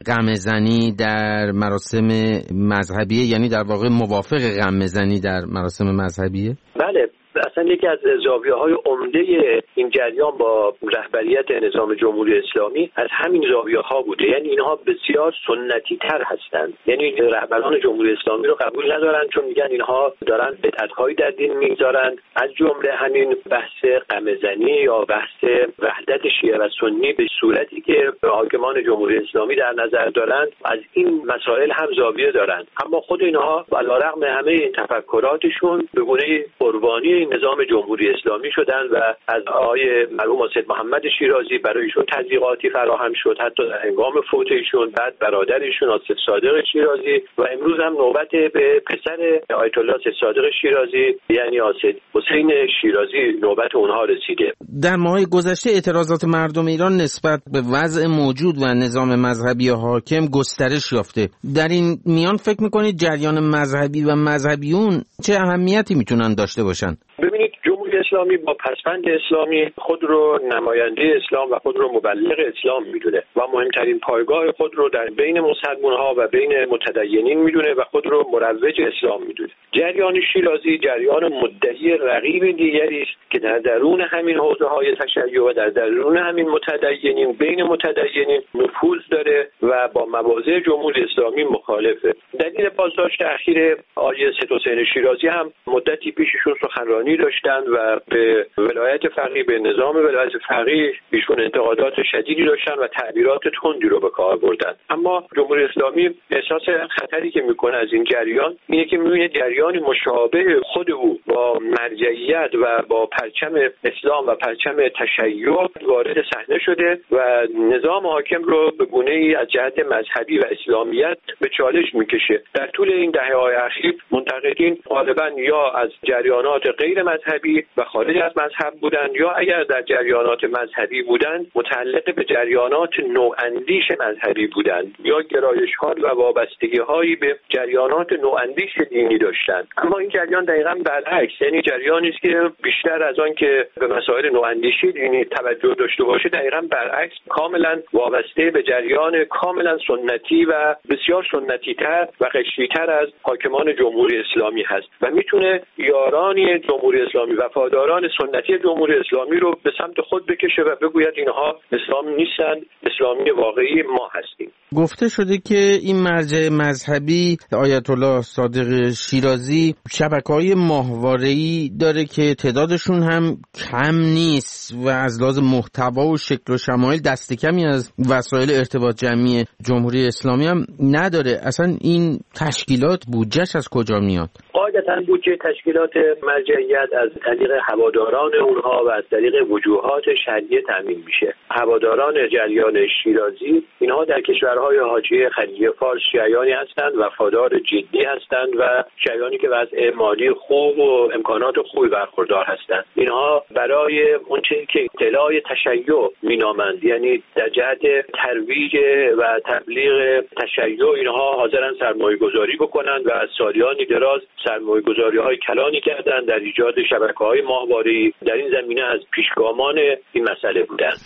غمه‌زنی در مراسم مذهبیه، یعنی در واقع موافق غمه‌زنی در مراسم مذهبیه؟ بله، اصلا یکی از زاویه‌های عمده این جریان با رهبریت نظام جمهوری اسلامی از همین زاویه‌ها بوده. یعنی اینها بسیار سنتی تر هستند. یعنی رهبران جمهوری اسلامی رو قبول ندارن، چون میگن اینها دارن بدعت‌هایی در دین می‌گذارند، از جمله همین بحث غمه‌زنی یا بحث وحدت شیعه و سنی به صورتی که حاکمان جمهوری اسلامی در نظر دارند. از این مسائل هم زاویه دارند، اما خود اینها علیرغم همه این تفکراتشون به گونه قربانی نظام جمهوری اسلامی شدن و از آقای مرحوم سید محمد شیرازی برایشون تضییقاتی فراهم شد، حتی در هنگام فوت ایشون. بعد برادرشون سید صادق شیرازی و امروز هم نوبت به پسر آیت الله سید صادق شیرازی یعنی سید حسین شیرازی نوبت اونها رسیده. در ماه‌های گذشته اعتراضات مردم ایران نسبت به وضع موجود و نظام مذهبی حاکم گسترش یافته. در این میان فکر می‌کنید جریان مذهبی و مذهبیون چه اهمیتی میتونن داشته باشن؟ ببینید، جمهوری اسلامی با پسوند اسلامی خود رو نماینده اسلام و خود رو مبلغ اسلام میدونه و مهمترین پایگاه خود رو در بین مسلمان‌ها و بین متدینین میدونه و خود رو مروج اسلام میدونه. جریان شیرازی جریان مدعی رقیب دیگری است که در درون همین حوزه‌های تشیع و در درون همین متدینین بین متدینین نفوذ داره و با مواضع جمهوری اسلامی مخالفه. دلیل بازداشت اخیر آقای سید حسین شیرازی هم مدتی پیششون سخنرانی داشتند و و به ولایت فقیه، به نظام ولایت فقیه ایشون انتقادات شدیدی داشتن و تعبیرات تندی رو به کار بردن. اما جمهوری اسلامی احساس خطری که میکنه از این جریان اینه که میبینه جریانی مشابه خود او با مرجعیت و با پرچم اسلام و پرچم تشیع وارد صحنه شده و نظام حاکم رو به گونه‌ای از جهت مذهبی و اسلامیت به چالش میکشه. در طول این دهه‌های اخیر منتقدین غالبا یا از جریانات غیر مذهبی و خارج از مذهب بودند یا اگر در جریانات مذهبی بودند متعلق به جریانات نواندیش مذهبی بودند یا گرایش‌ها و وابستگی‌هایی به جریانات نواندیش دینی داشتند. اما این جریان دقیقاً برعکس، یعنی جریانی است که بیشتر از آن که به مسائل نواندیشی دینی توجه داشته باشه دقیقاً برعکس کاملا وابسته به جریان کاملا سنتی و بسیار سنتی‌تر و قشری‌تر از حاکمان جمهوری اسلامی هست و میتونه یارانی جمهوری اسلامی، وفاداران سنتی جمهوری اسلامی رو به سمت خود بکشه و بگوید اینها اسلام نیستند، اسلامی واقعی ما هستیم. گفته شده که این مرجع مذهبی آیت الله صادق شیرازی شبکه‌های ماهواره‌ای داره که تعدادشون هم کم نیست و از لحاظ محتوا و شکل و شمایل دست کمی از وسایل ارتباط جمعی جمهوری اسلامی هم نداره. اصلا این تشکیلات بودجهش از کجا میاد؟ قاعدتاً بودجه تشکیلات مرجعیت از طریق هواداران اونها و از طریق وجوهات شرعی تامین میشه. هواداران جریان شیرازی اینها در کشورهای حاشیه خلیج فارس شیعیانی هستند، وفادار جدی هستند و شیعیانی که وضع مالی خوب و امکانات خوبی برخوردار هستند. اینها برای اون چیزی که اطلاع تشیع مینامند، یعنی در جهت ترویج و تبلیغ تشیع اینها حاضرن سرمایه‌گذاری بکنند و از سالیانی دراز سرمایه‌گذاری‌های کلانی کردند در ایجاد شبکه‌های ماهواره‌ای. در این زمینه از پیشگامان این مسئله بودند.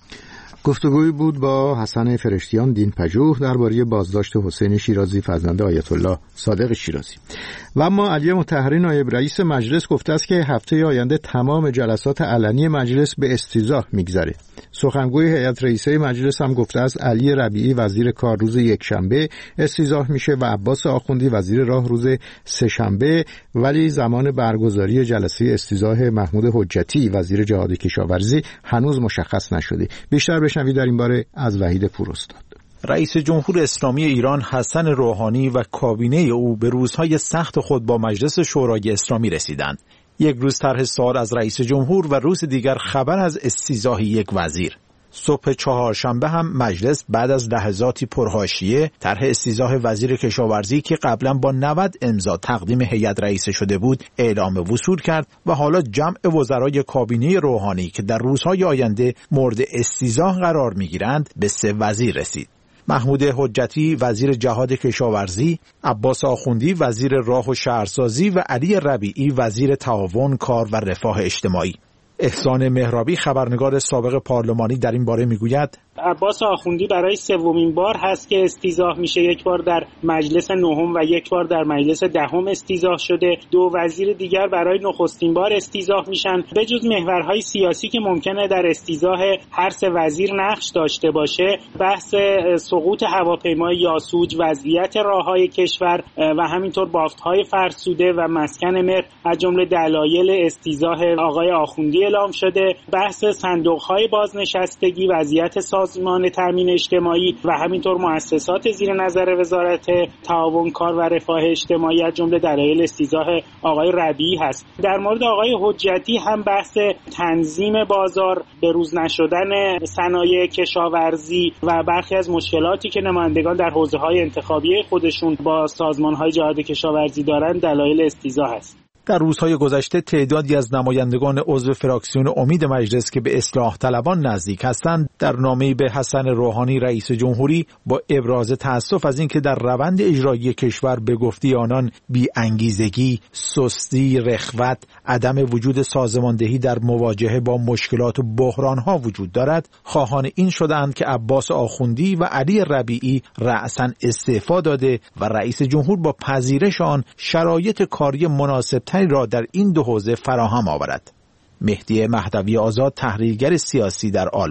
گفتگویی بود با حسن فرشتیان دین پژوه درباره بازداشت حسین شیرازی فرزند آیت الله صادق شیرازی. و اما علی مطهری نایب رئیس مجلس گفته است که هفته آینده تمام جلسات علنی مجلس به استیضاح میگذره. سخنگوی هیئت رئیسه مجلس هم گفته است علی ربیعی وزیر کار روز یکشنبه استیضاح میشه و عباس آخوندی وزیر راه روز سه‌شنبه، ولی زمان برگزاری جلسه استیضاح محمود حجتی وزیر جهاد کشاورزی هنوز مشخص نشده. بیشتر بشنوید در این باره از وحید پوراستاد. رئیس جمهور اسلامی ایران حسن روحانی و کابینه او به روزهای سخت خود با مجلس شورای اسلامی رسیدند. یک روز طرح سوال از رئیس جمهور و روز دیگر خبر از استیضاح یک وزیر. صبح چهارشنبه هم مجلس بعد از لحظاتی پرحاشیه طرح استیضاح وزیر کشاورزی که قبلا با 90 امضا تقدیم هیئت رئیسه شده بود اعلام وصول کرد و حالا جمع وزرای کابینه روحانی که در روزهای آینده مورد استیضاح قرار میگیرند به 3 وزیر رسید. محمود حجتی وزیر جهاد کشاورزی، عباس آخوندی وزیر راه و شهرسازی و علی ربیعی وزیر تعاون، کار و رفاه اجتماعی. احسان مهرابی خبرنگار سابق پارلمانی در این باره میگوید عباس آخوندی برای 3مین بار هست که استیضاح میشه. یک بار در مجلس 9 و یک بار در مجلس 10 استیضاح شده. 2 وزیر دیگر برای نخستین بار استیضاح میشن. به جز محورهای سیاسی که ممکنه در استیضاح هر 3 وزیر نقش داشته باشه، بحث سقوط هواپیمای یاسوج، وضعیت راههای کشور و همینطور بافت‌های فرسوده و مسکن مهر از جمله دلایل استیضاح آقای آخوندی اعلام شده. بحث صندوق‌های بازنشستگی، وضعیت سازمان تامین اجتماعی و همینطور مؤسسات زیر نظر وزارت تعاون، کار و رفاه اجتماعی از جمله دلایل استیضاح آقای ربیعی هست. در مورد آقای حجتی هم بحث تنظیم بازار، بروز نشدن صنایع کشاورزی و برخی از مشکلاتی که نمایندگان در حوزه‌های انتخابی خودشون با سازمان‌های جهاد کشاورزی دارند دلایل استیضاح است. در روزهای گذشته تعدادی از نمایندگان عضو فراکسیون امید مجلس که به اصلاح طلبان نزدیک هستند در نامه‌ای به حسن روحانی رئیس جمهوری با ابراز تأسف از اینکه در روند اجرایی کشور به گفته آنان بی‌انگیزگی، سستی، رخوت، عدم وجود سازماندهی در مواجهه با مشکلات و بحران‌ها وجود دارد، خواهان این شدند که عباس آخوندی و علی ربیعی رأساً استعفا داده و رئیس جمهور با پذیرش آن شرایط کاری مناسب را در این 2 حوزه فراهم آورد. مهدی مهدوی آزاد، تحلیلگر سیاسی در آلمان: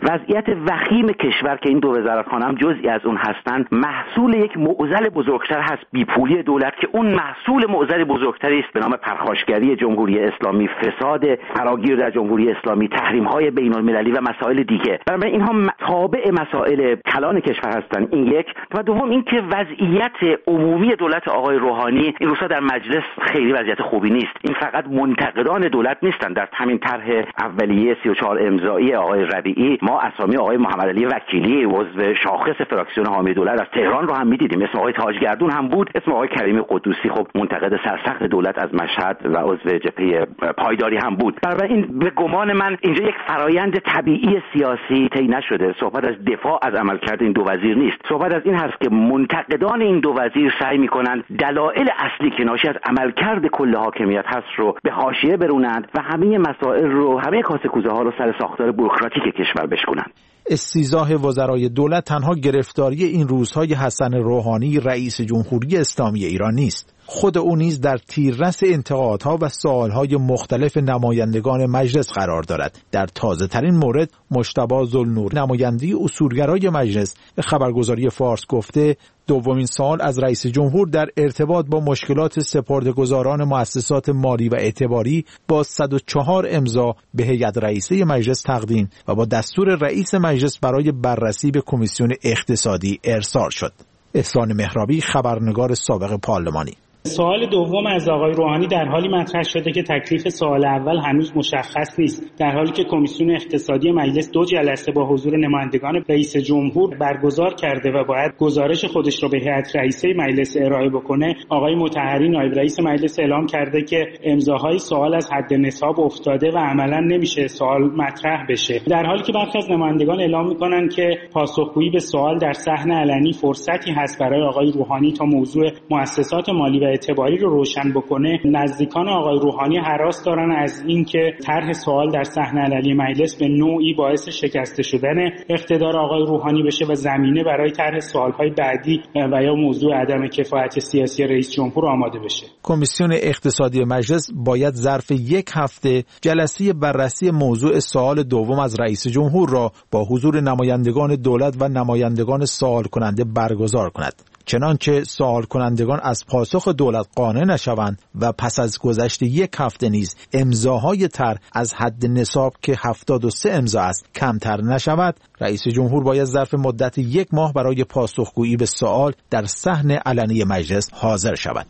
وضعیت وخیم کشور که این دو وزارتخانه هم جزئی از اون هستند محصول یک معضل بزرگتر هست، بیپولی دولت، که اون محصول معضل بزرگتری است به نام پرخاشگری جمهوری اسلامی، فساد فراگیر در جمهوری اسلامی، تحریم‌های بین‌المللی و مسائل دیگه. برای اینها تابع مسائل کلان کشور هستند. این یک. و دوم اینکه وضعیت عمومی دولت آقای روحانی این روزها در مجلس خیلی وضعیت خوبی نیست. این فقط منتقدان دولت نیستند. در همین طرح اولیه 34 امضایی آقای ربیعی ما اسامی آقای محمد علی وکیلی عضو شاخص فراکسیون حامی دولت از تهران رو هم می‌دیدیم، اسم آقای تاجگردون هم بود، اسم آقای کریمی قدوسی خب منتقد سرسخت دولت از مشهد و عضو جبهه پایداری هم بود. بنابراین به گمان من اینجا یک فرایند طبیعی سیاسی طی نشده. صحبت از دفاع از عملکرد این دو وزیر نیست. صحبت از این هست که منتقدان این دو وزیر سعی می‌کنند دلایل اصلی که ناشی از عملکرد کل حاکمیت هست رو به حاشیه برونند و همه مسائل رو، همه کاسه کوزه ها رو سر ساختار بوروکراتیک کشور بشکنند. استیضاح وزرای دولت تنها گرفتاری این روزهای حسن روحانی رئیس جمهوری اسلامی ایران نیست. خود او نیز در تیررس انتقادها و سوالهای مختلف نمایندگان مجلس قرار دارد. در تازه ترین مورد مجتبی ذوالنور نماینده اصولگرای مجلس به خبرگزاری فارس گفته دومین سوال از رئیس جمهور در ارتباط با مشکلات سپرده‌گذاران مؤسسات مالی و اعتباری با 104 امضا به هیئت رئیسه مجلس تقدیم و با دستور رئیس مجلس برای بررسی به کمیسیون اقتصادی ارسال شد. احسان مهرابی، خبرنگار سابق پارلمانی. سوال دوم از آقای روحانی در حالی مطرح شده که تکلیف سوال اول هنوز مشخص نیست، در حالی که کمیسیون اقتصادی مجلس 2 جلسه با حضور نمایندگان رئیس جمهور برگزار کرده و باید گزارش خودش رو به هیئت رئیسه مجلس ارائه بکنه. آقای مطهری نایب رئیس مجلس اعلام کرده که امضاهای سوال از حد نصاب افتاده و عملا نمیشه سوال مطرح بشه، در حالی که برخی از نمایندگان اعلام میکنن که پاسخگویی به سوال در صحن علنی فرصتی هست برای آقای روحانی تا موضوع مؤسسات مالی و اعتباری رو روشن بکنه. نزدیکان آقای روحانی هراس دارن از اینکه طرح سوال در صحن علنی مجلس به نوعی باعث شکسته شدن اقتدار آقای روحانی بشه و زمینه برای طرح سوال‌های بعدی و یا موضوع عدم کفایت سیاسی رئیس جمهور آماده بشه. کمیسیون اقتصادی مجلس باید ظرف 1 هفته جلسه بررسی موضوع سوال دوم از رئیس جمهور را با حضور نمایندگان دولت و نمایندگان سوال کننده برگزار کند. چنانچه سوال کنندگان از پاسخ دولت قانع نشوند و پس از گذشت 1 هفته نیز امضاهای طرح از حد نصاب که 73 امضا است کمتر نشود، رئیس جمهور باید ظرف مدت 1 ماه برای پاسخگویی به سوال در صحن علنی مجلس حاضر شود.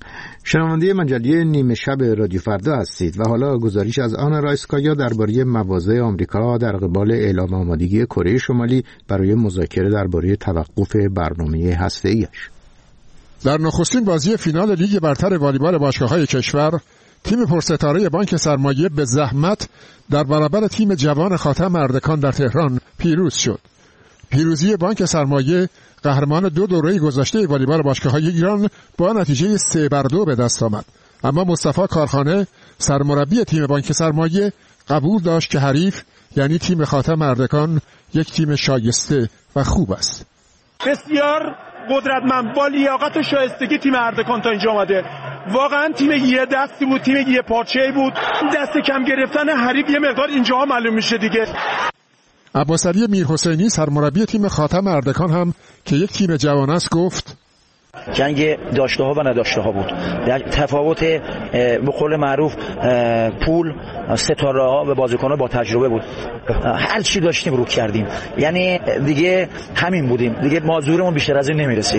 شنونده مجله نیمه شب رادیو فردا هستید و حالا گزارش از آنا رایسکایا درباره مواضع آمریکا در قبال اعلام آمادگی کره شمالی برای مذاکره درباره توقف برنامه هسته‌ایش. در نخستین بازی فینال لیگ برتر والیبال باشگاه‌های کشور، تیم پرستاره بانک سرمایه به زحمت در برابر تیم جوان خاتم اردکان در تهران پیروز شد. پیروزی بانک سرمایه قهرمان 2 دوره گذشته والیبال باشگاه‌های ایران با نتیجه 3-2 به دست آمد. اما مصطفی کارخانه سرمربی تیم بانک سرمایه قبول داشت که حریف یعنی تیم خاتم اردکان یک تیم شایسته و خوب است. بسیار قدرتمند با لیاقت و شایستگی تیم اردکان تا اینجا آمده. واقعا تیم یه دستی بود، تیم یه پارچه‌ای بود. دست کم گرفتن حریف یه مقدار اینجاها معلوم میشه دیگه. عباسعلی میرحسینی سرمربی تیم خاتم اردکان هم که یک تیم جوان است گفت جنگ داشته ها و نداشته ها بود. تفاوت به قول معروف پول ستاره ها و بازیکن ها با تجربه بود. هر چی داشتیم رو کردیم، یعنی دیگه همین بودیم، دیگه مازورمون بیشتر از این نمیرسید.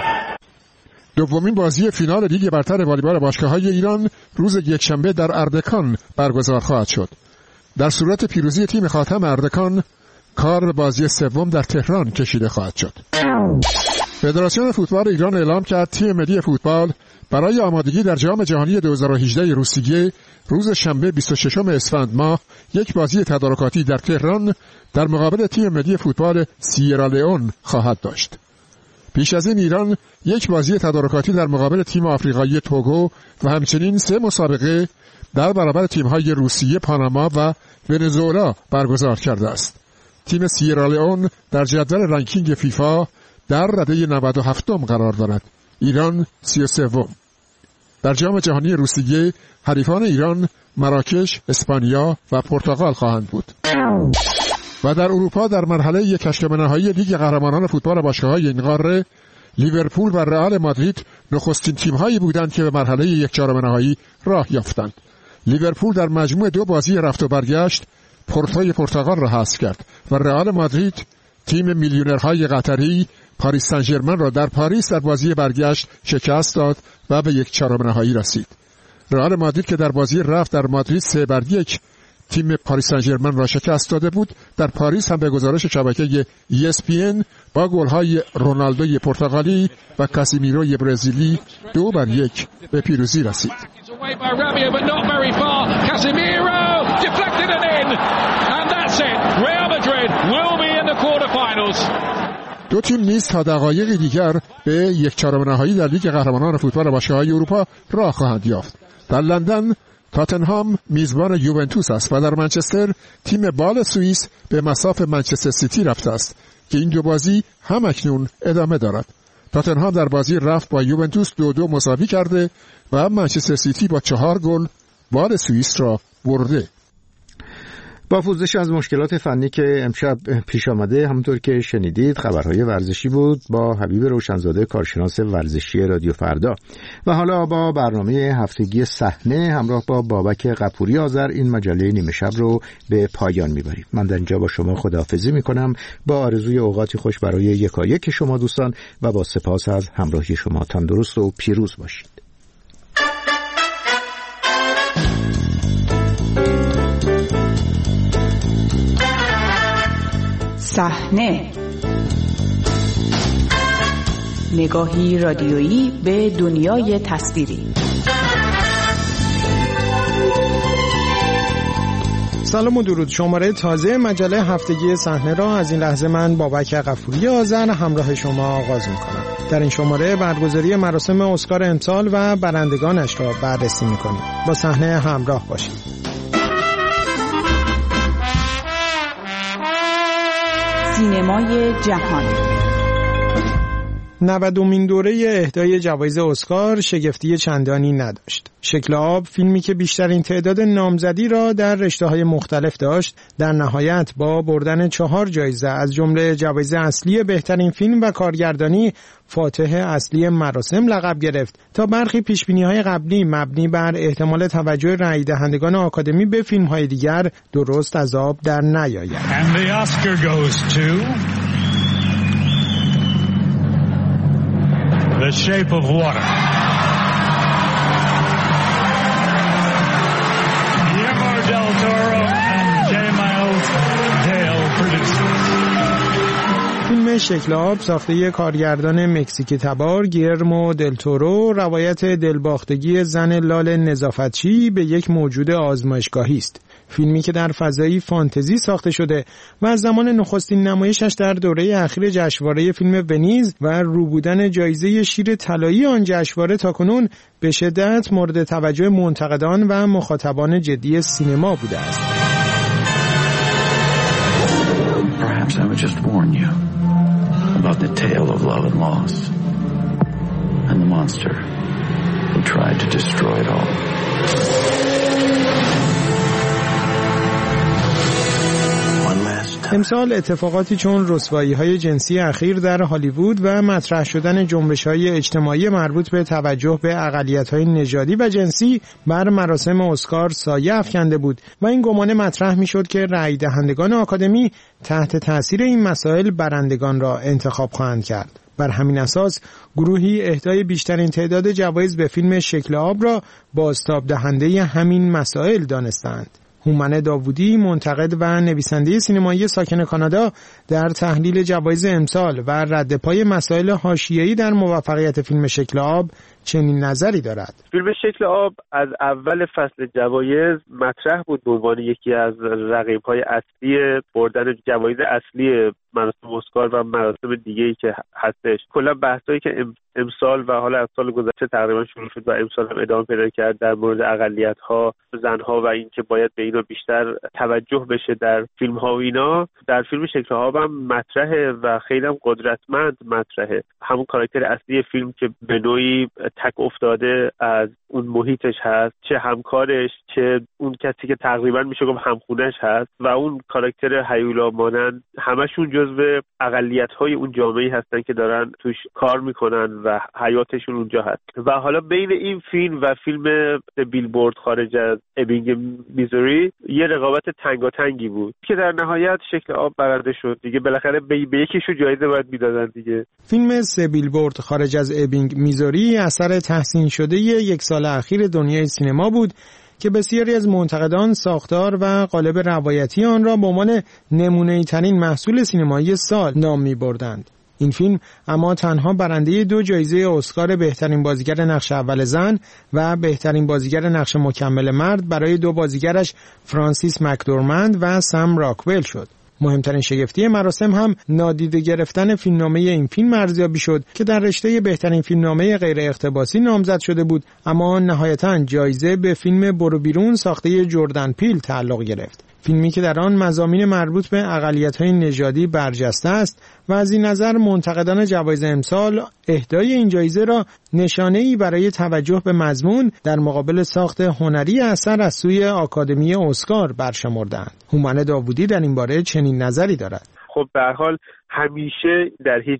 دومین بازی فینال لیگ برتر والیبال باشگاه‌های ایران روز یکشنبه در اردکان برگزار خواهد شد. در صورت پیروزی تیم خاتم اردکان کار به بازی سوم در تهران کشیده خواهد شد. فدراسیون فوتبال ایران اعلام کرد تیم ملی فوتبال برای آمادگی در جام جهانی 2018 روسیه روز شنبه 26 اسفند ماه یک بازی تدارکاتی در تهران در مقابل تیم ملی فوتبال سیرالئون خواهد داشت. پیش از این ایران یک بازی تدارکاتی در مقابل تیم آفریقایی توگو و همچنین 3 مسابقه در برابر تیم‌های روسیه، پاناما و ونزوئلا برگزار کرده است. تیم سیرالئون در جدول رنکینگ فیفا در رده 97 قرار دارد. ایران 33. در جام جهانی روسیه حریفان ایران مراکش، اسپانیا و پرتغال خواهند بود. و در اروپا در مرحله یک هشتم نهایی لیگ قهرمانان فوتبال باشگاه‌های این قاره، لیورپول و رئال مادرید نخستین تیم‌هایی بودند که به مرحله یک چهارم نهایی راه یافتند. لیورپول در مجموع 2 بازی رفت و برگشت پورتوی پرتغال را حذف کرد و رئال مادرید تیم میلیونرهای قطری پاریس سن ژرمن را در پاریس در بازی برگشت شکست داد و به یک چهارم نهایی رسید. رئال مادرید که در بازی رفت در مادرید 3-1 تیم پاریس سن ژرمن را شکست داده بود، در پاریس هم به گزارش شبکه ESPN با گل‌های رونالدوی پرتغالی و کاسیمیروی برزیلی 2-1 به پیروزی رسید. دو تیم نیز تا دقایقی دیگر به یک چهارم نهایی در لیگ قهرمانان فوتبال باشگاه‌های اروپا راه خواهند یافت. در لندن تاتنهام میزبان یوونتوس است و در منچستر تیم بال سوئیس به مصاف منچستر سیتی رفته است که این 2 بازی هم اکنون ادامه دارد. تاتنهام در بازی رفت با یوونتوس 2-2 مساوی کرده و منچستر سیتی با 4 گل بال سوئیس را برده. با پوزش از مشکلات فنی که امشب پیش آمده، همونطور که شنیدید خبرهای ورزشی بود با حبیب روشنزاده کارشناس ورزشی رادیو فردا. و حالا با برنامه هفتگی صحنه همراه با بابک قپوری آذر این مجله نیمه شب رو به پایان میبریم. من در اینجا با شما خداحافظی میکنم با آرزوی اوقاتی خوش برای یکایک شما دوستان و با سپاس از همراهی شما. تندرست و پیروز باشید. صحنه، نگاهی رادیویی به دنیای تصویری. سلام و درود. شماره تازه مجله هفتگی صحنه را از این لحظه من بابک قفوری آذر همراه شما آغاز می‌کنم. در این شماره برگزاری مراسم اسکار امسال و برندگانش را بررسی می‌کنیم. با صحنه همراه باشید. سینمای جهان. 90مین دوره اهدای جوایز اسکار شگفتی چندانی نداشت. شکل آب، فیلمی که بیشترین تعداد نامزدی را در رشته‌های مختلف داشت، در نهایت با بردن 4 جایزه از جمله جایزه اصلی بهترین فیلم و کارگردانی، فاتح اصلی مراسم لقب گرفت تا برخی پیشبینی‌های قبلی مبنی بر احتمال توجه رأی دهندگان آکادمی به فیلم‌های دیگر درست از آب در نیاید. And the Oscar goes to The Shape of Water. Guillermo del Toro and J. Miles Dale producers. فیلم شکل آب ساخته کارگردان مکزیکی تبار گیلرمو دل تورو روایت دلباختگی زن لال نظافتچی به یک موجود آزمایشگاهی است. فیلمی که در فضایی فانتزی ساخته شده و از زمان نخستین نمایشش در دوره اخیر جشنواره فیلم ونیز و رو بودن جایزه شیر طلایی آن جشنواره تاکنون به شدت مورد توجه منتقدان و مخاطبان جدی سینما بوده است. Perhaps I would just warn you about the tale of love and loss and the monster who tried to destroy it all. امسال اتفاقاتی چون رسوایی‌های جنسی اخیر در هالیوود و مطرح شدن جنبش‌های اجتماعی مربوط به توجه به اقلیت‌های نژادی و جنسی بر مراسم اسکار سایه افکنده بود و این گمان مطرح می‌شد که رأی دهندگان آکادمی تحت تأثیر این مسائل برندگان را انتخاب خواهند کرد. بر همین اساس گروهی اهدای بیشترین تعداد جوایز به فیلم شکل آب را بازتاب دهنده همین مسائل دانستند. هومن داوودی، منتقد و نویسنده سینمایی ساکن کانادا، در تحلیل جوایز امسال و رد پای مسائل حاشیه‌ای در موفقیت فیلم شکل آب چنین نظری دارد. فیلم شکل آب از اول فصل جوایز مطرح بود به عنوان یکی از رقیب‌های اصلی بردن جوایز اصلی مراسم اسکار و مراسم دیگه‌ای که هستش. کلا بحثایی که امسال و حالا از سال گذشته تقریبا شروع شد و امسال هم ادامه پیدا کرد در مورد اقلیت‌ها، زن‌ها و اینکه باید به اینا بیشتر توجه بشه در فیلم‌ها و اینا، در فیلم شکل‌ها هم مطرحه و خیلی هم قدرتمند مطرحه. همون کاراکتر اصلی فیلم که به نوعی تک افتاده از اون محیطش هست، چه همکارش چه اون کسی که تقریبا میشه گفت همخونش هست و اون کاراکتر هیولا مانند، همشون جزو اقلیت‌های اون جامعه‌ای هستن که دارن توش کار میکنن و حیاتشون اونجا هست. و حالا بین این فیلم و فیلم بیلبورد خارج از ابینگ میزوری یه رقابت تنگاتنگی بود که در نهایت شکل آب برنده شد دیگه. بالاخره به یکیشو جایزه باید میدادن دیگه. فیلم سه بیلبورد خارج از ابینگ میزوری اثر تحسین شده یک سال اخیر دنیای سینما بود که بسیاری از منتقدان ساختار و قالب روایتی آن را به عنوان نمونه‌ای ترین محصول سینمایی سال نام می‌بردند. این فیلم اما تنها برنده 2 جایزه اسکار بهترین بازیگر نقش اول زن و بهترین بازیگر نقش مکمل مرد برای 2 بازیگرش فرانسیس مکدورمند و سم راکول شد. مهمترین شگفتی مراسم هم نادیده گرفتن فیلمنامه این فیلم ارزیابی شد که در رشته بهترین فیلمنامه غیر اقتباسی نامزد شده بود، اما نهایتاً جایزه به فیلم برو بیرون ساخته جردن پیل تعلق گرفت. فیلمی که در آن مضامین مربوط به اقلیت‌های نژادی برجسته است و از این نظر منتقدان جوایز امسال اهدای این جایزه را نشانه‌ای برای توجه به مضمون در مقابل ساخت هنری اثر از سوی آکادمی اسکار برشمردند. هومن داوودی در این باره چنین نظری دارد. خب به هر حال همیشه در هیچ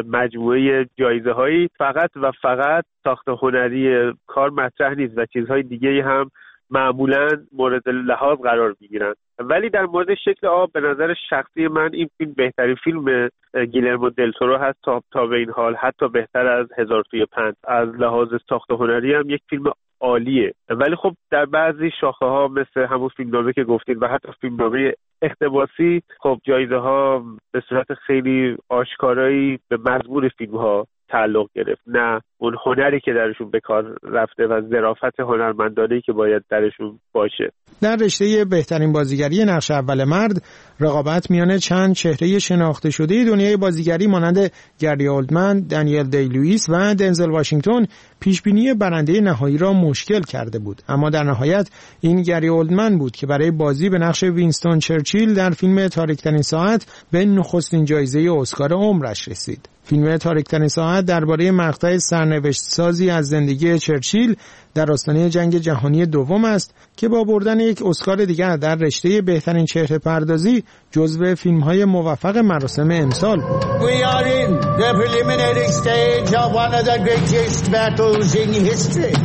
مجموعه جایزه‌هایی فقط و فقط ساخت هنری کار مطرح نیست و چیزهای دیگه‌ای هم معمولاً مورد لحاظ قرار میگیرن. ولی در مورد شکل آب به نظر شخصی من این فیلم بهترین فیلم گیلرمو دل تورو هست تا به این حال، حتی بهتر از 1005. از لحاظ ساخت هنری هم یک فیلم عالیه. ولی خب در بعضی شاخه ها مثل همون فیلمنامه که گفتید و حتی فیلمنامه اقتباسی، خب جایزه ها به صورت خیلی آشکارایی به مضمون فیلم ها تعلق گرفت، نه اون هنری که درشون به کار رفته و ظرافت هنرمندانه‌ای که باید درشون باشه. در رشته بهترین بازیگری نقش اول مرد رقابت میان چند چهره شناخته شده دنیای بازیگری مانند گری اولدمن، دنیل دی لوئیس و دنزل واشنگتن پیشبینی برنده نهایی را مشکل کرده بود، اما در نهایت این گری اولدمن بود که برای بازی به نقش وینستون چرچیل در فیلم تاریک‌ترین ساعت به نخستین جایزه اسکار عمرش رسید. فیلم تاریک‌ترین ساعت درباره مقطع سرنوشت سازی از زندگی چرچیل در آستانه جنگ جهانی دوم است که با بردن یک اسکار دیگر در رشته بهترین چهره پردازی جزو فیلم‌های موفق مراسم امسال بود. We are in the preliminary stage of one of the greatest battles in history.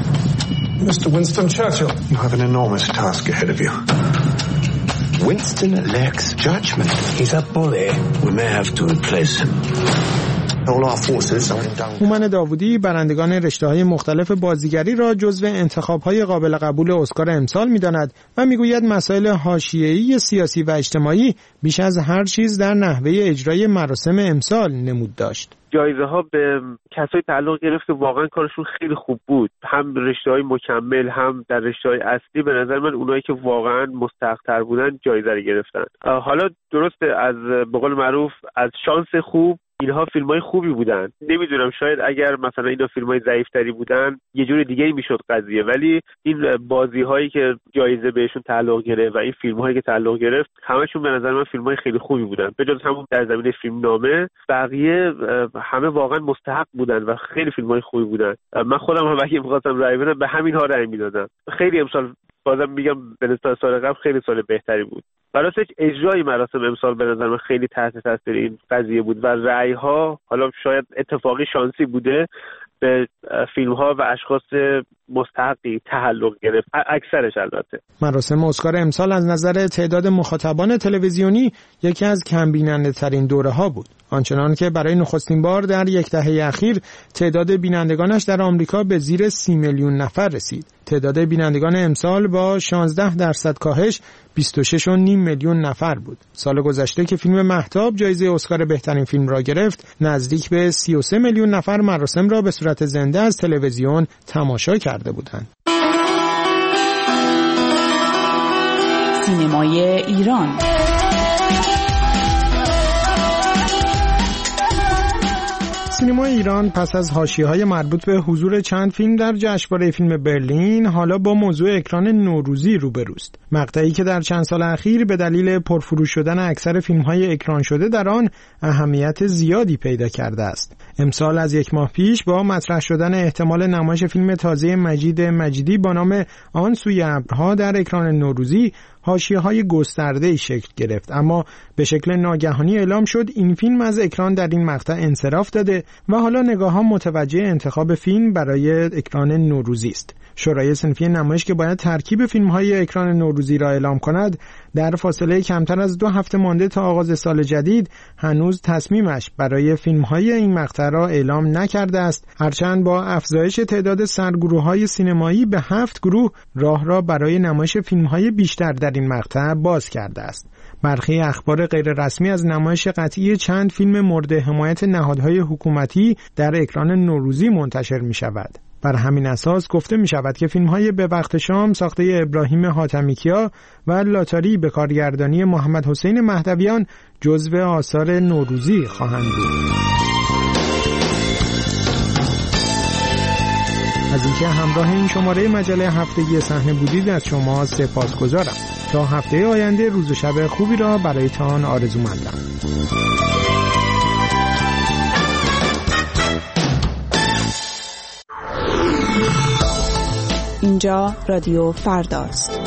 Mr. Winston Churchill, you have an enormous task ahead of you. Winston lacks judgment. He's a bully. We may have to replace him. هومن داوودی برندگان رشته‌های مختلف بازیگری را جزو انتخاب‌های قابل قبول اسکار امسال می‌داند و می‌گوید مسائل حاشیه‌ای سیاسی و اجتماعی بیش از هر چیز در نحوه اجرای مراسم امسال نمود داشت. جایزه ها به کسایی تعلق گرفت که واقعا کارشون خیلی خوب بود، هم رشته‌های مکمل هم در رشته‌های اصلی. به نظر من اونایی که واقعا مستحق‌تر بودن جایزه رو گرفتن. حالا درسته از به قول معروف از شانس خوب اینها فیلم‌های خوبی بودن. نمیدونم شاید اگر مثلا اینا فیلم‌های ضعیف‌تری بودن یه جور دیگه‌ای میشد قضیه، ولی این بازی‌هایی که جایزه بهشون تعلق گرفت و این فیلم‌هایی که تعلق گرفت همشون به نظر من فیلم‌های خیلی خوبی بودن. به جز همون در زمینه فیلمنامه بقیه همه واقعا مستحق بودن و خیلی فیلم‌های خوبی بودن. من خودم هم اگه می‌خواستم رأی بدم به همین ها رأی می‌دادم. خیلی امسال بازم میگم به نسبت سال قبل خیلی سال بهتری بود. براستش اجرای مراسم امسال به نظر من خیلی تحت تاثیر این قضیه بود و رأی‌ها حالا شاید اتفاقی شانسی بوده به فیلم‌ها و اشخاص مستحقی تعلق گرفت، اکثرش. البته مراسم اسکار امسال از نظر تعداد مخاطبان تلویزیونی یکی از کم بیننده‌ترین دوره‌ها بود، آنچنان که برای نخستین بار در یک دهه اخیر تعداد بینندگانش در آمریکا به زیر 30 میلیون نفر رسید. تعداد بینندگان امسال با 16% کاهش 26.5 میلیون نفر بود. سال گذشته که فیلم مهتاب جایزه اسکار بهترین فیلم را گرفت، نزدیک به 33 میلیون نفر مراسم را به صورت زنده از تلویزیون تماشا کرده بودند. سینمای ایران سینما ایران پس از حاشیه‌های مربوط به حضور چند فیلم در جشنواره فیلم برلین حالا با موضوع اکران نوروزی روبروست. مقطعی که در چند سال اخیر به دلیل پرفروش شدن اکثر فیلم‌های اکران شده در آن اهمیت زیادی پیدا کرده است. امسال از یک ماه پیش با مطرح شدن احتمال نمایش فیلم تازه مجید مجیدی با نام آن سوی ابرها در اکران نوروزی حاشیه‌های گسترده‌ای شکل گرفت، اما به شکل ناگهانی اعلام شد این فیلم از اکران در این مقطع انصراف داده و حالا نگاه‌ها متوجه انتخاب فیلم برای اکران نوروزی است. شورای صنفی نمایش که باید ترکیب فیلم‌های اکران نوروزی را اعلام کند، در فاصله کمتر از 2 هفته مانده تا آغاز سال جدید هنوز تصمیمش برای فیلم‌های این مقطع را اعلام نکرده است، هرچند با افزایش تعداد سرگروه‌های سینمایی به 7 گروه راه را برای نمایش فیلم‌های بیشتر در این مقطع باز کرده است. برخی اخبار غیررسمی از نمایش قطعی چند فیلم مورد حمایت نهادهای حکومتی در اکران نوروزی منتشر می‌شود. بر همین اساس گفته می شود که فیلم‌های به وقت شام ساخته ابراهیم حاتمیکیا و لاتاری به کارگردانی محمد حسین مهدویان جزو آثار نوروزی خواهند بود. از اینکه همراه این شماره مجله هفتگی صحنه بودید از شما سپاسگزارم. تا هفته آینده روز و شب خوبی را برایتان آرزومندم. اینجا رادیو فرداست.